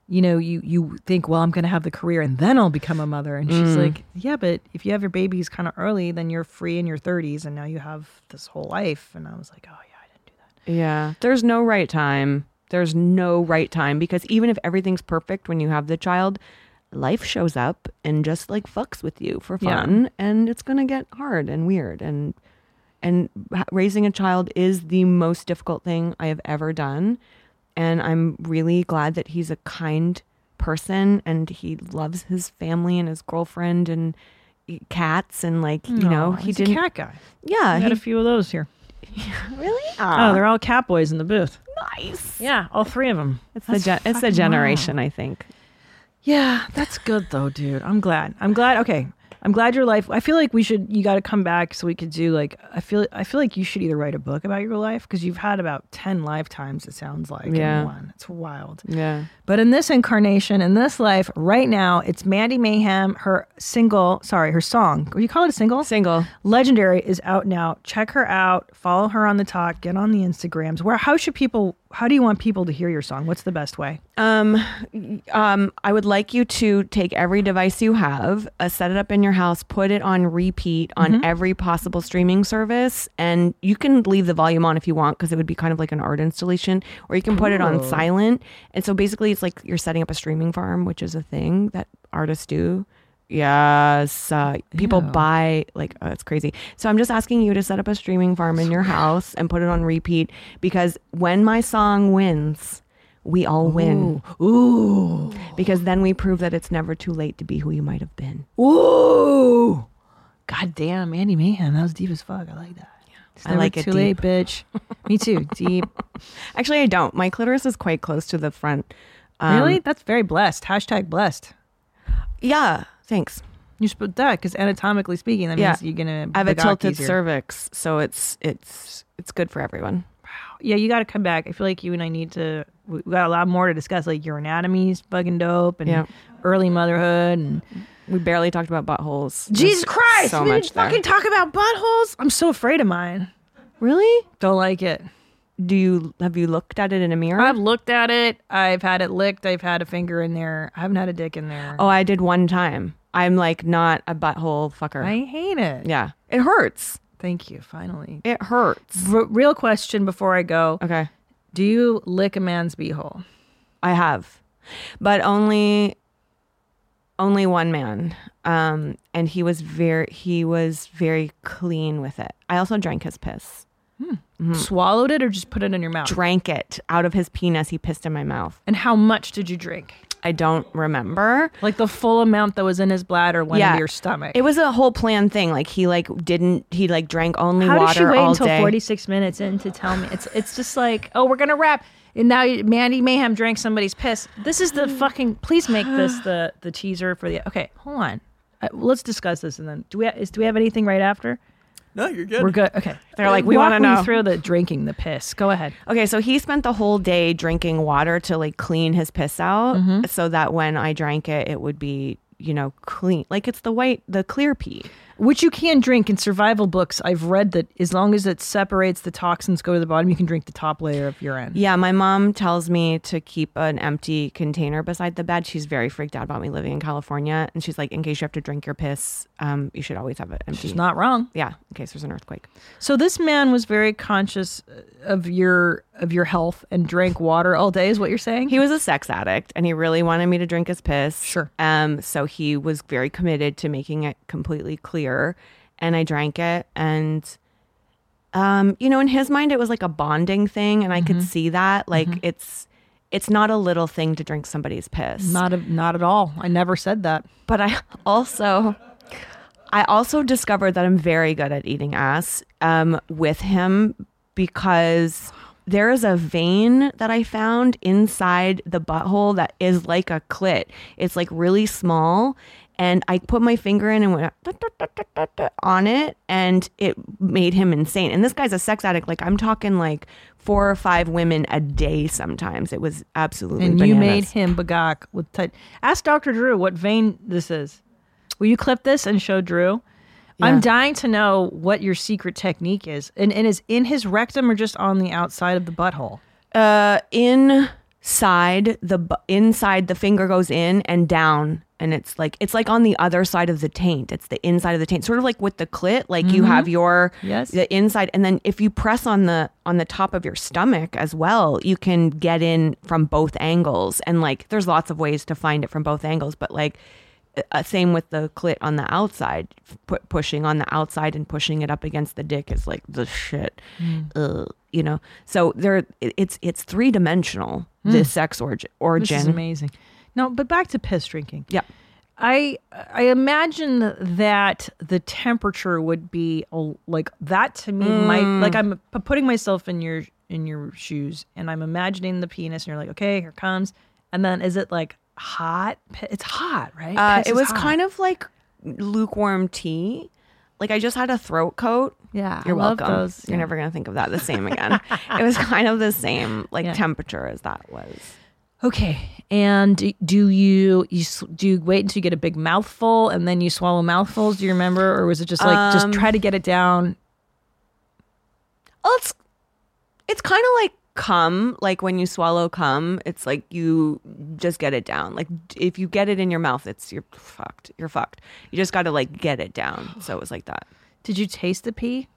[SPEAKER 3] you think, well, I'm going to have the career and then I'll become a mother. And she's like, yeah, but if you have your babies kind of early, then you're free in your 30s and now you have this whole life. And I was like, oh yeah, I didn't do that.
[SPEAKER 7] Yeah. There's no right time. There's no right time because even if everything's perfect when you have the child, life shows up and just like fucks with you for fun and it's going to get hard and weird. And raising a child is the most difficult thing I have ever done. And I'm really glad that he's a kind person and he loves his family and his girlfriend and cats and
[SPEAKER 3] he's a cat guy.
[SPEAKER 7] Yeah.
[SPEAKER 3] I had a few of those here.
[SPEAKER 7] Really?
[SPEAKER 3] Oh, they're all cat boys in the booth.
[SPEAKER 7] Nice.
[SPEAKER 3] Yeah, all three of them.
[SPEAKER 7] It's the generation, I think.
[SPEAKER 3] Yeah, that's good though, dude. I'm glad. Okay. I'm glad your life. I feel like you got to come back so we could do like, I feel like you should either write a book about your life because you've had about 10 lifetimes, it sounds like, in one. It's wild.
[SPEAKER 7] Yeah.
[SPEAKER 3] But in this incarnation, in this life, right now, it's Mandy Mayhem. Her song. Would you call it a single?
[SPEAKER 7] Single.
[SPEAKER 3] Legendary is out now. Check her out. Follow her on the talk. Get on the Instagrams. How do you want people to hear your song? What's the best way?
[SPEAKER 7] I would like you to take every device you have, set it up in your house, put it on repeat on every possible streaming service. And you can leave the volume on if you want, because it would be kind of like an art installation, or you can put it on silent. And so basically it's like you're setting up a streaming farm, which is a thing that artists do. Yes. People buy it's crazy. So I'm just asking you to set up a streaming farm in your house and put it on repeat, because when my song wins, we all win.
[SPEAKER 3] Ooh.
[SPEAKER 7] Because then we prove that it's never too late to be who you might have been.
[SPEAKER 3] Ooh. God damn, Mandy Mayhem. That was deep as fuck. I like that.
[SPEAKER 7] Yeah.
[SPEAKER 3] It's never too late, bitch. Me too. Deep.
[SPEAKER 7] Actually, I don't. My clitoris is quite close to the front.
[SPEAKER 3] Really? That's very blessed. Hashtag blessed.
[SPEAKER 7] Yeah. Thanks.
[SPEAKER 3] You should put that because anatomically speaking, that means you're gonna.
[SPEAKER 7] I have a tilted cervix, so it's good for everyone.
[SPEAKER 3] Wow. Yeah, you got to come back. I feel like you and I need to. We got a lot more to discuss. Like your anatomy's fucking dope, and early motherhood, and
[SPEAKER 7] we barely talked about buttholes.
[SPEAKER 3] Jesus Christ!
[SPEAKER 7] So
[SPEAKER 3] we
[SPEAKER 7] much
[SPEAKER 3] didn't fucking talk about buttholes. I'm so afraid of mine.
[SPEAKER 7] Really?
[SPEAKER 3] Don't like it.
[SPEAKER 7] Have you looked at it in a mirror?
[SPEAKER 3] I've looked at it. I've had it licked. I've had a finger in there. I haven't had a dick in there.
[SPEAKER 7] Oh, I did one time. I'm like not a butthole fucker.
[SPEAKER 3] I hate it.
[SPEAKER 7] Yeah. It hurts.
[SPEAKER 3] Thank you. Finally.
[SPEAKER 7] It hurts.
[SPEAKER 3] Real question before I go.
[SPEAKER 7] Okay.
[SPEAKER 3] Do you lick a man's beehole?
[SPEAKER 7] I have. But only one man. And he was very clean with it. I also drank his piss.
[SPEAKER 3] Swallowed it or just put it in your mouth?
[SPEAKER 7] Drank it out of his penis. He pissed in my mouth.
[SPEAKER 3] And how much did you drink?
[SPEAKER 7] I don't remember.
[SPEAKER 3] Like the full amount that was in his bladder went into your stomach.
[SPEAKER 7] It was a whole planned thing. Like he drank only water all day.
[SPEAKER 3] How did she wait until 46 minutes in to tell me? It's just like, oh, we're gonna wrap. And now Mandy Mayhem drank somebody's piss. This is the fucking. Please make this the teaser for the. Okay, hold on. Let's discuss this and then do we have anything right after?
[SPEAKER 4] No, you're good.
[SPEAKER 3] We're good. Okay.
[SPEAKER 7] They're like, we want to know.
[SPEAKER 3] Walk me through the drinking the piss. Go ahead.
[SPEAKER 7] Okay, so he spent the whole day drinking water to like clean his piss out, so that when I drank it, it would be, clean. Like it's the clear pee.
[SPEAKER 3] Which you can drink in survival books. I've read that as long as it separates the toxins go to the bottom, you can drink the top layer of urine.
[SPEAKER 7] Yeah, my mom tells me to keep an empty container beside the bed. She's very freaked out about me living in California. And she's like, in case you have to drink your piss, you should always have it empty.
[SPEAKER 3] She's not wrong.
[SPEAKER 7] Yeah, in case there's an earthquake.
[SPEAKER 3] So this man was very conscious of your health and drank water all day is what you're saying?
[SPEAKER 7] He was a sex addict and he really wanted me to drink his piss.
[SPEAKER 3] Sure.
[SPEAKER 7] So he was very committed to making it completely clear. And I drank it, and in his mind it was like a bonding thing, and I could see that. Like it's not a little thing to drink somebody's piss.
[SPEAKER 3] Not at all. I never said that.
[SPEAKER 7] But I also discovered that I'm very good at eating ass with him, because there is a vein that I found inside the butthole that is like a clit. It's like really small. And I put my finger in and went on it, and it made him insane. And this guy's a sex addict. Like I'm talking like 4 or 5 women a day sometimes. It was absolutely bananas.
[SPEAKER 3] You made him bagak with Ask Dr. Drew what vein this is. Will you clip this and show Drew? Yeah. I'm dying to know what your secret technique is. And is in his rectum or just on the outside of the butthole?
[SPEAKER 7] side, inside the finger goes in and down, and it's like on the other side of the taint. It's the inside of the taint, sort of like with the clit. Like you have the inside, and then if you press on the top of your stomach as well, you can get in from both angles. And like there's lots of ways to find it from both angles, but like same with the clit on the outside. Pushing on the outside and pushing it up against the dick is like the shit. You know, so it's 3-dimensional. This sex origin.
[SPEAKER 3] This is amazing. No, but back to piss drinking.
[SPEAKER 7] Yeah.
[SPEAKER 3] I imagine that the temperature would be like that to me. Like I'm putting myself in your shoes, and I'm imagining the penis, and you're like, okay, here it comes. And then is it like hot? It's hot, right?
[SPEAKER 7] It was kind of like lukewarm tea. Like I just had a throat coat.
[SPEAKER 3] Yeah,
[SPEAKER 7] you're welcome.
[SPEAKER 3] Those,
[SPEAKER 7] You're never gonna think of that the same again. It was kind of the same temperature as that was.
[SPEAKER 3] Okay, and do you wait until you get a big mouthful and then you swallow mouthfuls? Do you remember, or was it just like just try to get it down?
[SPEAKER 7] Oh, it's kind of like cum. Like when you swallow cum, it's like you just get it down. Like if you get it in your mouth, you're fucked. You're fucked. You just got to like get it down. So it was like that.
[SPEAKER 3] Did you taste the pee?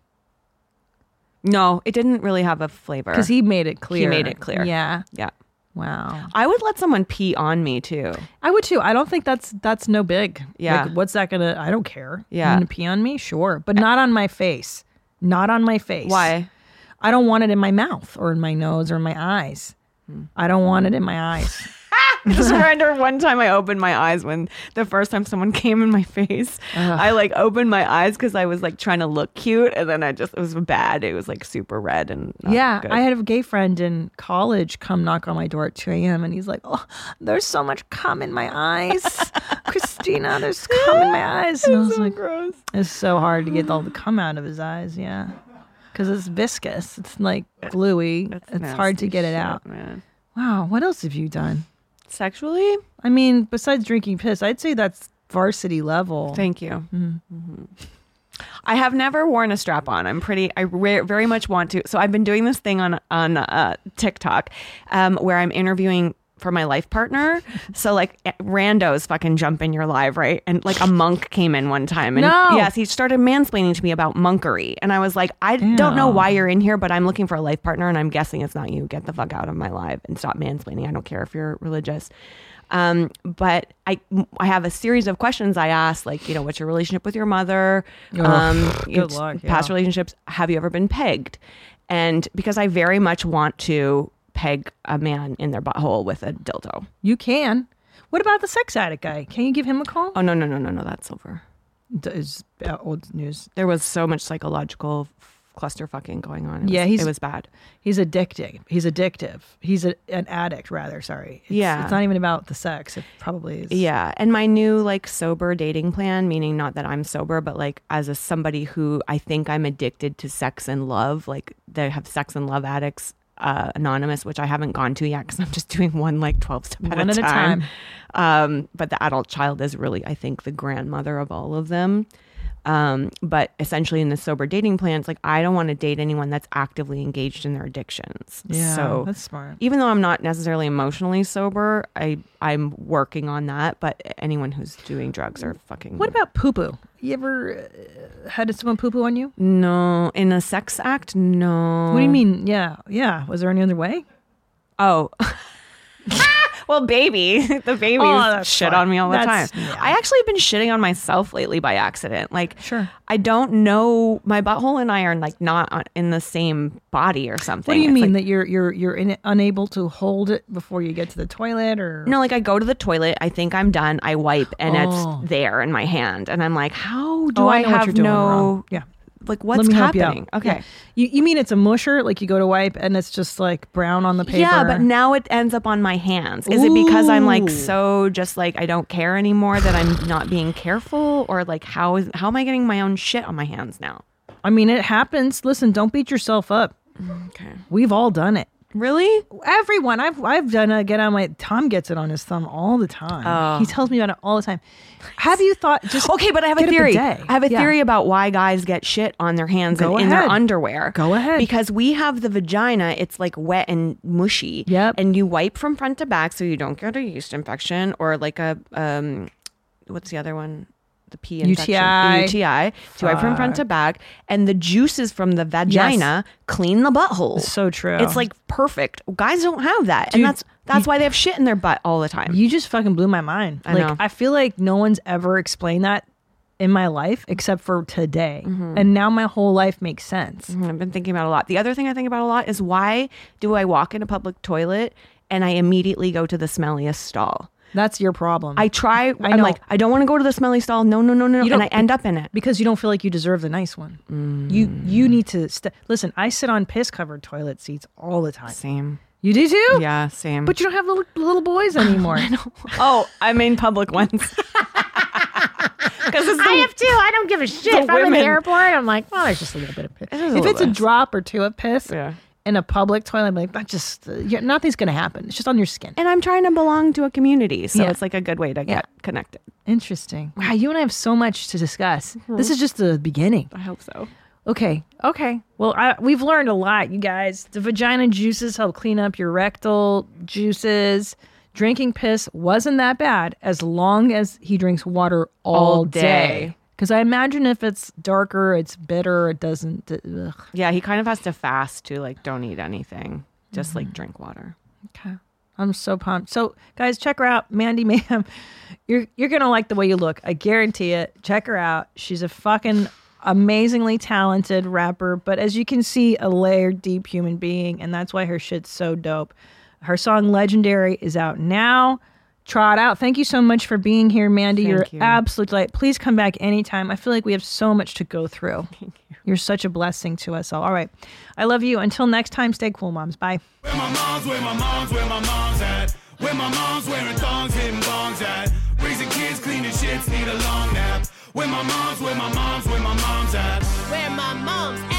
[SPEAKER 7] No, it didn't really have a flavor.
[SPEAKER 3] Because he made it clear.
[SPEAKER 7] Yeah. Yeah.
[SPEAKER 3] Wow.
[SPEAKER 7] I would let someone pee on me too.
[SPEAKER 3] I would too. I don't think that's no big.
[SPEAKER 7] Yeah.
[SPEAKER 3] Like, what's that gonna? I don't care.
[SPEAKER 7] Yeah.
[SPEAKER 3] You gonna pee on me? Sure, but not on my face. Not on my face.
[SPEAKER 7] Why?
[SPEAKER 3] I don't want it in my mouth or in my nose or in my eyes. I don't want it in my eyes.
[SPEAKER 7] I just remember one time I opened my eyes when the first time someone came in my face. I like opened my eyes because I was like trying to look cute, and then it was bad. It was like super red and not good.
[SPEAKER 3] I had a gay friend in college come knock on my door at 2 a.m. and he's like, "Oh, there's so much cum in my eyes, Christina. There's cum in my eyes." And I was like,
[SPEAKER 7] gross.
[SPEAKER 3] It's so hard to get all the cum out of his eyes. Yeah, because it's viscous. It's like gluey. It's hard to get it out.
[SPEAKER 7] Man.
[SPEAKER 3] Wow. What else have you done?
[SPEAKER 7] Sexually?
[SPEAKER 3] I mean, besides drinking piss, I'd say that's varsity level.
[SPEAKER 7] Thank you. Mm-hmm. I have never worn a strap on. I very much want to. So I've been doing this thing on TikTok where I'm interviewing for my life partner. So like randos fucking jump in your live, right? And like a monk came in one time and yes, he started mansplaining to me about monkery. And I was like, I don't know why you're in here, but I'm looking for a life partner and I'm guessing it's not you. Get the fuck out of my live and stop mansplaining. I don't care if you're religious. But I have a series of questions I ask, like, you know, what's your relationship with your mother?
[SPEAKER 3] Good luck.
[SPEAKER 7] Past relationships. Have you ever been pegged? And because I very much want to peg a man in their butthole with a dildo.
[SPEAKER 3] You can. What about the sex addict guy? Can you give him a call?
[SPEAKER 7] Oh, no. That's over.
[SPEAKER 3] Is old news.
[SPEAKER 7] There was so much psychological cluster fucking going on.
[SPEAKER 3] It
[SPEAKER 7] was bad.
[SPEAKER 3] He's addicting. He's addictive. He's an addict, rather. Sorry. It's not even about the sex. It probably is.
[SPEAKER 7] Yeah. And my new like sober dating plan, meaning not that I'm sober, but like as somebody who I think I'm addicted to sex and love, like they have Sex and Love Addicts Anonymous, which I haven't gone to yet because I'm just doing one like 12 step at a time. But the adult child is really, I think, the grandmother of all of them. But essentially in the sober dating plan, it's like, I don't want to date anyone that's actively engaged in their addictions.
[SPEAKER 3] Yeah,
[SPEAKER 7] so
[SPEAKER 3] that's smart.
[SPEAKER 7] Even though I'm not necessarily emotionally sober, I'm working on that. But anyone who's doing drugs are fucking...
[SPEAKER 3] What about poo-poo? You ever had someone poo-poo on you?
[SPEAKER 7] No. In a sex act? No.
[SPEAKER 3] What do you mean? Yeah. Was there any other way?
[SPEAKER 7] Oh. Well, the babies shit on me all the time. Yeah. I actually have been shitting on myself lately by accident. Like,
[SPEAKER 3] sure.
[SPEAKER 7] I don't know. My butthole and I are like not in the same body or something.
[SPEAKER 3] What do you mean like, that you're unable to hold it before you get to the toilet, or
[SPEAKER 7] no? Like I go to the toilet, I think I'm done, I wipe, and it's there in my hand, and I'm like, how do I have no?
[SPEAKER 3] Yeah.
[SPEAKER 7] Like what's happening? Okay.
[SPEAKER 3] Yeah. You mean it's a musher? Like you go to wipe and it's just like brown on the paper?
[SPEAKER 7] Yeah, but now it ends up on my hands. Is it because I'm like so just like I don't care anymore that I'm not being careful, or like how am I getting my own shit on my hands now?
[SPEAKER 3] I mean, it happens. Listen, don't beat yourself up.
[SPEAKER 7] Okay.
[SPEAKER 3] We've all done it.
[SPEAKER 7] Really?
[SPEAKER 3] Everyone. I've done it. Tom gets it on his thumb all the time. He tells me about it all the time. Have you thought
[SPEAKER 7] Okay, but I have a theory. I have a theory about why guys get shit on their hands and in their underwear.
[SPEAKER 3] Go ahead.
[SPEAKER 7] Because we have the vagina, it's like wet and mushy.
[SPEAKER 3] Yep.
[SPEAKER 7] And you wipe from front to back so you don't get a yeast infection or like a what's the other one? The pee infection. UTI. So you wipe from front to back, and the juices from the vagina clean the butthole.
[SPEAKER 3] So true.
[SPEAKER 7] It's like perfect. Guys don't have that, and that's why they have shit in their butt all the time.
[SPEAKER 3] You just fucking blew my mind.
[SPEAKER 7] I know.
[SPEAKER 3] I feel like no one's ever explained that in my life except for today, and now my whole life makes sense.
[SPEAKER 7] I've been thinking about it a lot. The other thing I think about a lot is why do I walk in a public toilet and I immediately go to the smelliest stall?
[SPEAKER 3] That's your problem.
[SPEAKER 7] I'm like, I don't want to go to the smelly stall. No. And I end up in it.
[SPEAKER 3] Because you don't feel like you deserve the nice one. You need to... Listen, I sit on piss-covered toilet seats all the time.
[SPEAKER 7] Same.
[SPEAKER 3] You do too?
[SPEAKER 7] Yeah, same.
[SPEAKER 3] But you don't have little boys anymore.
[SPEAKER 7] I know. Oh, I mean public ones. Because
[SPEAKER 3] I have too. I don't give a shit. If I'm in the airport, I'm like, well, there's just a little bit of piss. If it's a drop or two of piss...
[SPEAKER 7] Yeah.
[SPEAKER 3] In a public toilet, I'm like, nothing's going to happen. It's just on your skin.
[SPEAKER 7] And I'm trying to belong to a community. So it's like a good way to get connected.
[SPEAKER 3] Interesting. Wow, you and I have so much to discuss. This is just the beginning.
[SPEAKER 7] I hope so.
[SPEAKER 3] Okay. Well, we've learned a lot, you guys. The vagina juices help clean up your rectal juices. Drinking piss wasn't that bad as long as he drinks water all day. Because I imagine if it's darker, it's bitter, it doesn't... Ugh.
[SPEAKER 7] Yeah, he kind of has to fast to like don't eat anything. Just like drink water.
[SPEAKER 3] Okay. I'm so pumped. So guys, check her out. Mandy Mayhem. You're going to like the way you look. I guarantee it. Check her out. She's a fucking amazingly talented rapper. But as you can see, a layered, deep human being. And that's why her shit's so dope. Her song Legendary is out now. Trot out. Thank you so much for being here, Mandy. You're absolute delight. Please come back anytime. I feel like we have so much to go through. Thank you. You're such a blessing to us all. All right. I love you. Until next time, stay cool, moms. Bye.
[SPEAKER 5] Where my mom's at? Where my mom's wearing thongs, hitting bongs at? Raising kids, cleaning shits, need a long nap. Where my mom's at?
[SPEAKER 6] Where my mom's at?